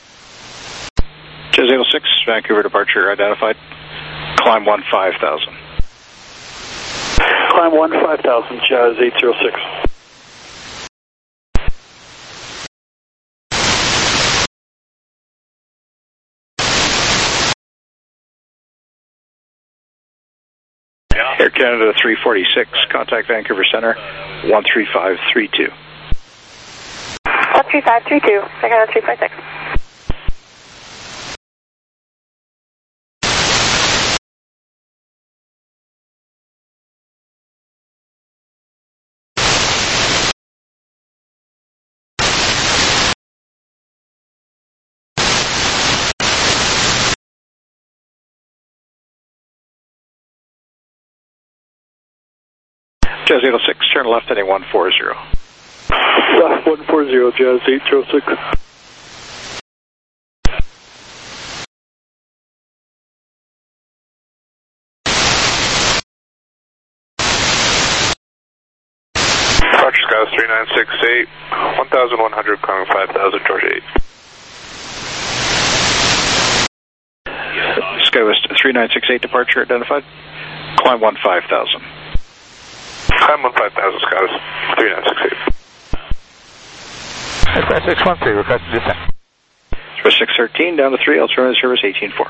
Speaker 8: Jazz 806, Vancouver departure, identified, climb 15,000.
Speaker 11: Climb 15,000, Jazz 806.
Speaker 8: Air Canada 346, contact Vancouver Center, 13532.
Speaker 6: 13532, Air Canada 346.
Speaker 8: Jazz 806, turn left heading 140.
Speaker 11: Left 140, Jazz 806.
Speaker 10: Skywest 3968, 1100, climbing 5000, Georgia 8.
Speaker 8: Skywest 3968 departure identified. Climb 15,000.
Speaker 10: Climb 15,000, Skywest 3968.
Speaker 3: Express 613, requesting descent.
Speaker 8: Express 613 down to 3, alternative service 184.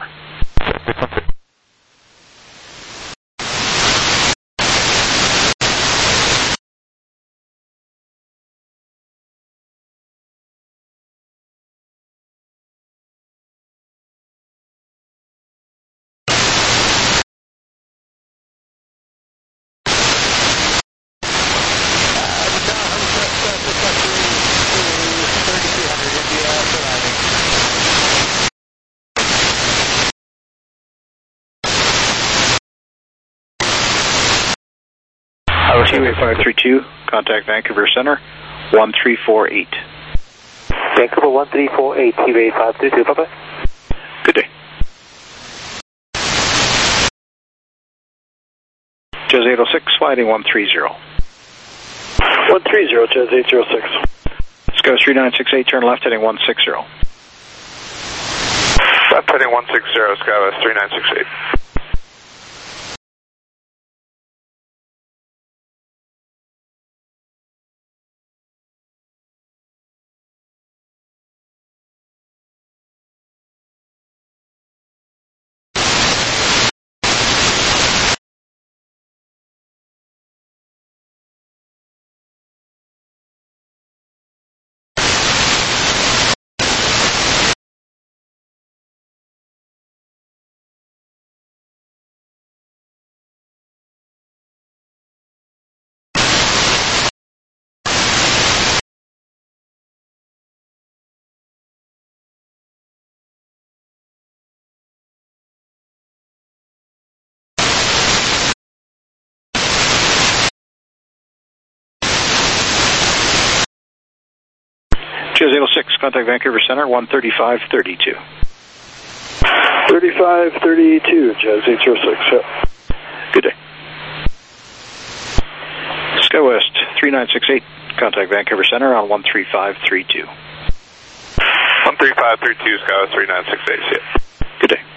Speaker 8: T-Way 532, contact Vancouver Center, 1348.
Speaker 2: Vancouver 1348, T-Way 532, bye-bye.
Speaker 8: Good day. Jazz 806, sliding 130.
Speaker 21: 130, Jazz 806.
Speaker 8: Skywest 3968, turn left heading 160.
Speaker 10: Left heading 160, Skywest 3968.
Speaker 8: Jazz 806, contact Vancouver Center, 13532.
Speaker 21: 3532, Jazz 806, yep.
Speaker 8: Good day. Skywest 3968, contact Vancouver Center on 13532.
Speaker 10: 13532, Skywest 3968, yeah.
Speaker 8: Good day.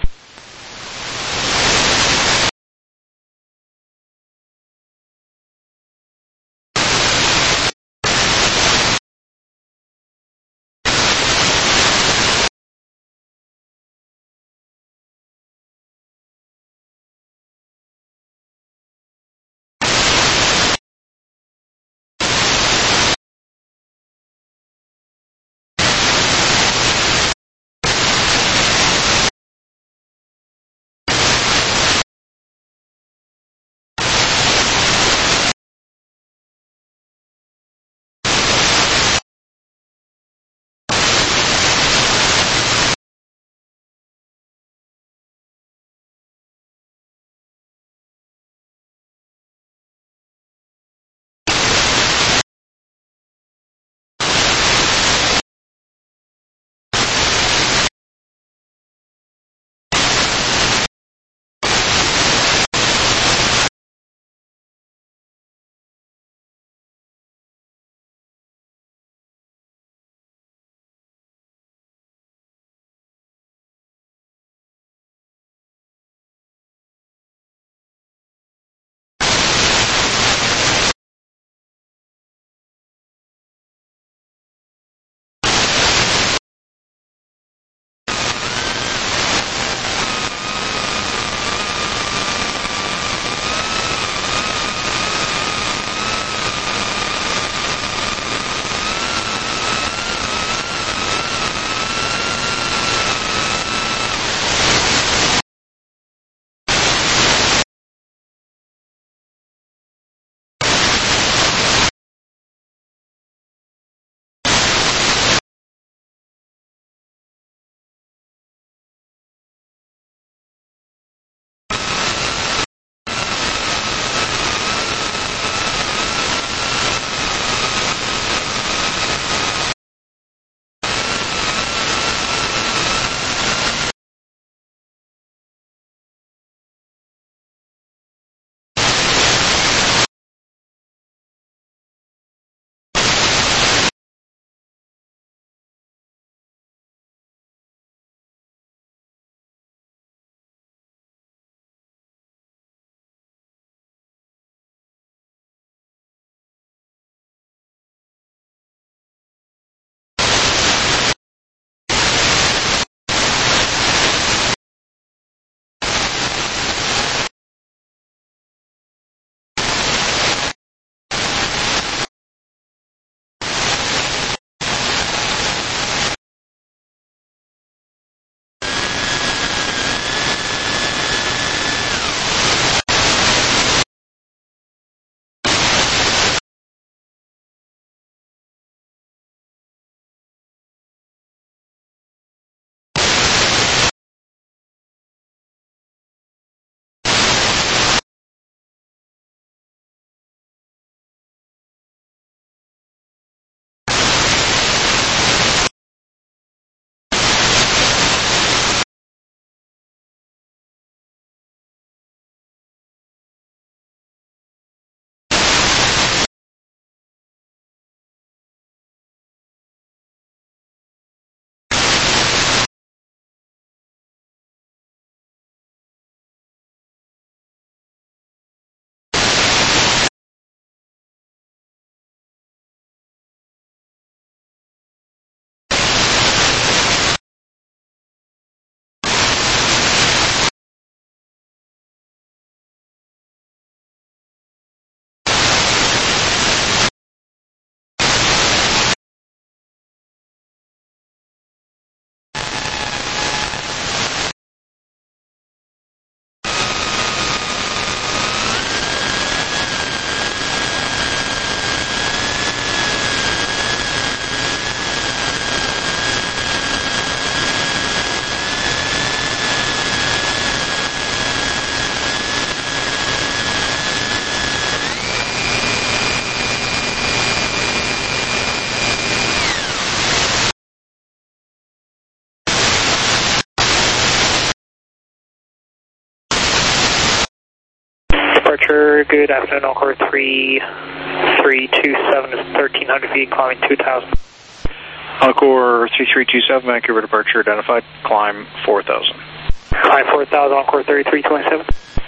Speaker 5: departure. Good afternoon, Encore 3327 is 1300 feet, climbing 2000.
Speaker 8: Encore 3327, Vancouver departure identified, climb 4000.
Speaker 5: Climb 4000, Encore 3327.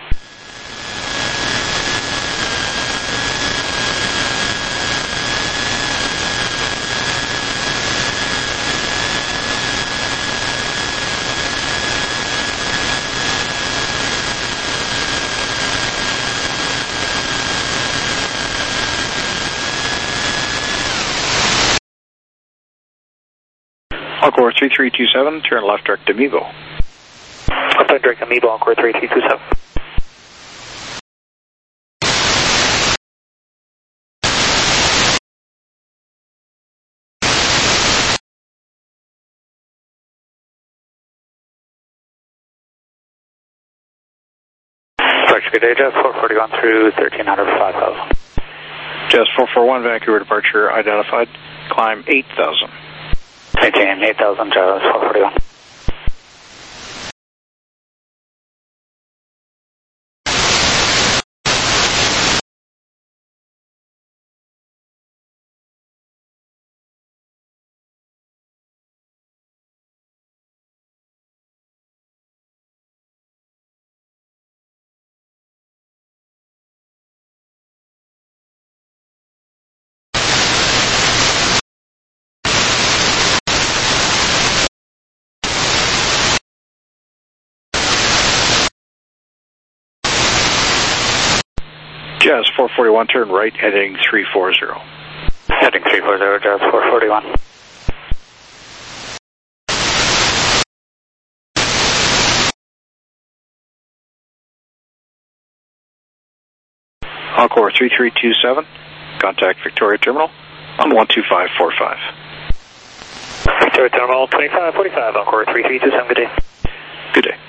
Speaker 8: Encore 3327, turn left direct to Amibo.
Speaker 5: Left direct to Amibo, Encore 3327.
Speaker 3: Good day, Jazz 441 through 1300 for 5000.
Speaker 8: Jazz 441, Vancouver departure identified, climb 8000.
Speaker 3: Maintain 8000, Jazz 441.
Speaker 8: Jazz 441, turn right, heading 340.
Speaker 3: Heading 340, Jazz 441.
Speaker 8: Encore 3327, contact Victoria Terminal on 12545.
Speaker 5: Victoria Terminal 2545, Encore 3327, good day.
Speaker 8: Good day.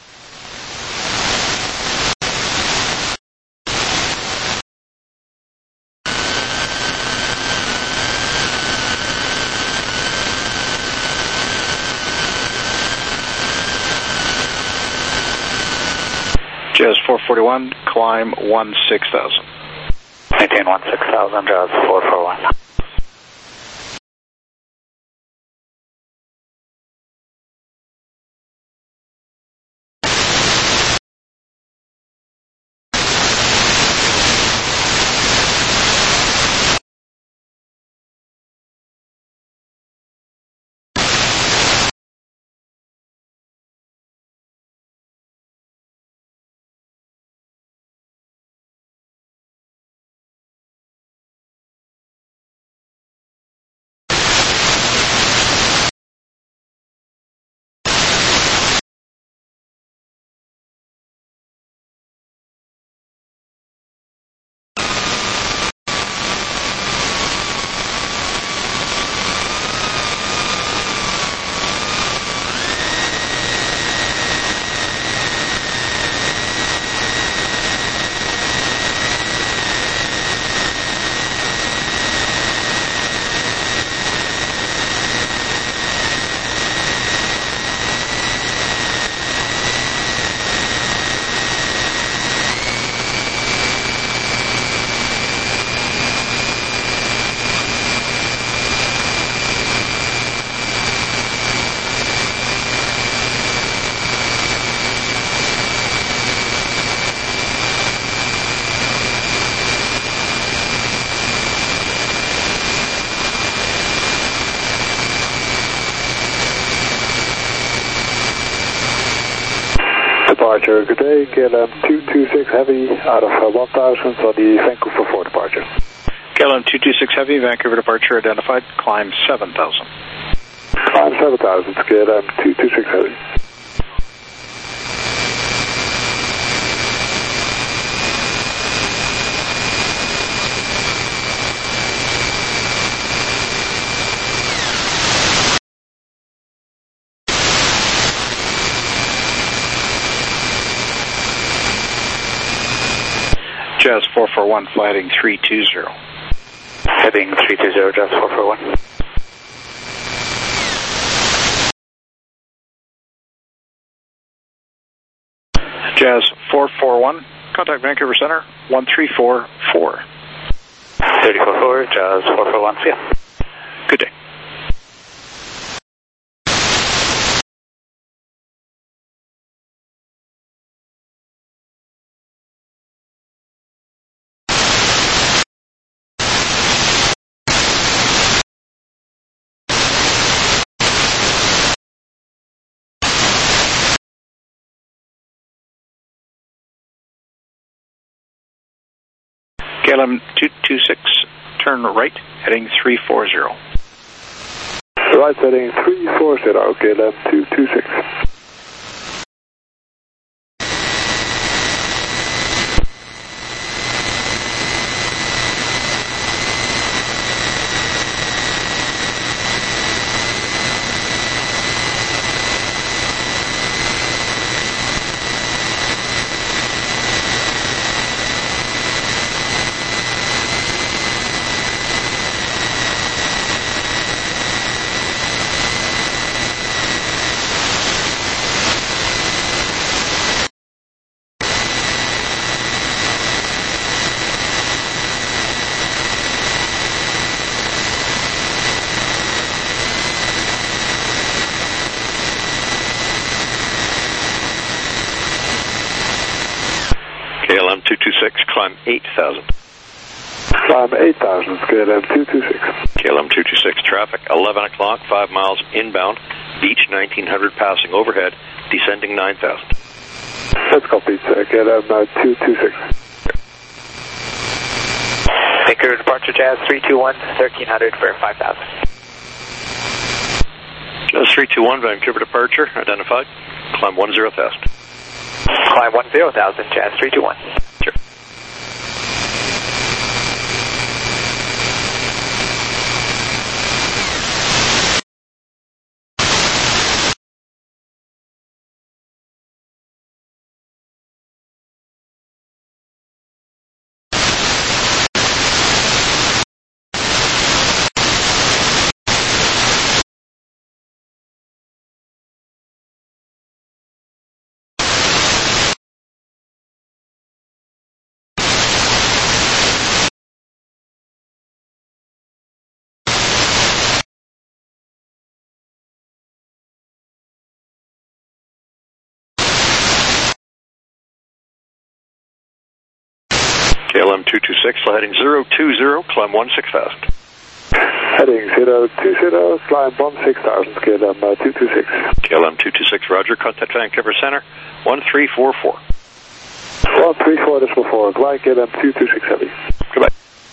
Speaker 8: Jazz 441, climb 16,000.
Speaker 3: Maintain 16,000, Jazz 441.
Speaker 21: Departure, good day, KLM 226 Heavy out of 1000 for the Vancouver 4 departure.
Speaker 8: KLM 226 Heavy, Vancouver departure identified, climb 7,000.
Speaker 21: Climb 7,000, KLM 226 Heavy.
Speaker 8: Jazz 441, flighting 320.
Speaker 3: Heading 320, Jazz 441.
Speaker 8: Jazz 441, contact Vancouver Center, 1344.
Speaker 5: 34-4, Jazz 441, see ya.
Speaker 8: Good day. KLM 226, turn right, heading 340.
Speaker 21: Right, heading 340, KLM 226.
Speaker 10: KLM 226, climb 8,000.
Speaker 21: Climb 8,000, KLM 226.
Speaker 10: KLM 226, traffic 11 o'clock, 5 miles inbound, beach 1900 passing overhead, descending 9,000.
Speaker 21: That's complete, KLM 226.
Speaker 3: Vancouver departure, Jazz 321, 1300 for 5,000.
Speaker 10: Jazz 321, Vancouver departure, identified, climb 10,000.
Speaker 3: Climb 10,000, Jazz 321.
Speaker 10: Sure. KLM 226, heading 020, climb 16,000.
Speaker 21: Heading 020, climb 16,000, KLM 226.
Speaker 10: KLM 226, roger, contact Vancouver Center, 1344.
Speaker 21: 134.4, glide KLM 226 heavy.
Speaker 10: Goodbye.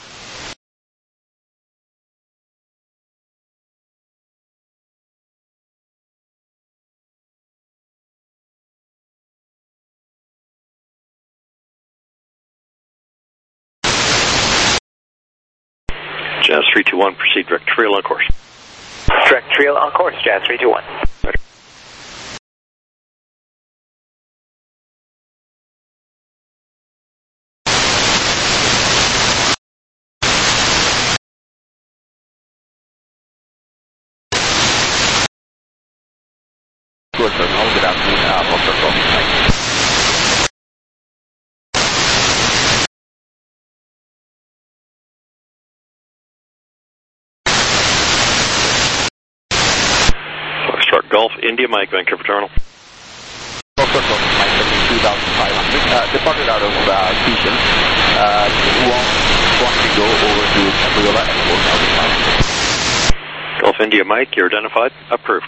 Speaker 10: Jazz 321, proceed direct trail on course.
Speaker 3: Direct trail on course, Jazz 321.
Speaker 10: Right.
Speaker 18: Good afternoon, Foxtrot Golf.
Speaker 10: Foxtrot Golf, India Mike, Vancouver Terminal.
Speaker 18: Foxtrot Golf, Mike, 2,500. Departed out of Keishan. Want to go over to Capriola Airport now this time.
Speaker 10: Golf India Mike, you're identified. Approved.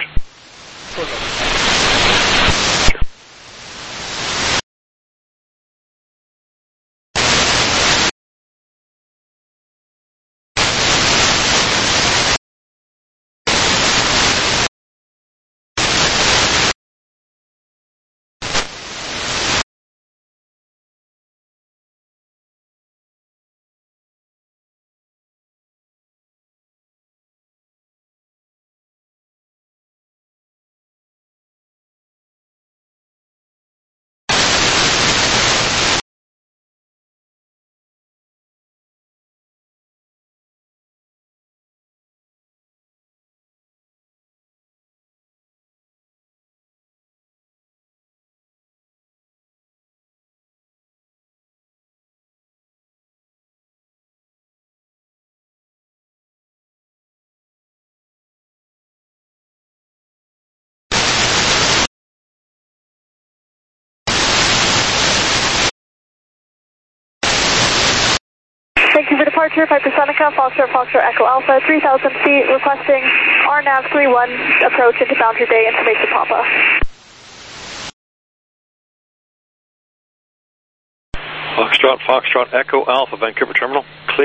Speaker 6: departure, Piper Seneca, Foxtrot, Echo Alpha, 3,000 feet, requesting RNAV 31, approach into Boundary Bay, information Papa.
Speaker 10: Foxtrot, Echo Alpha, Vancouver Terminal.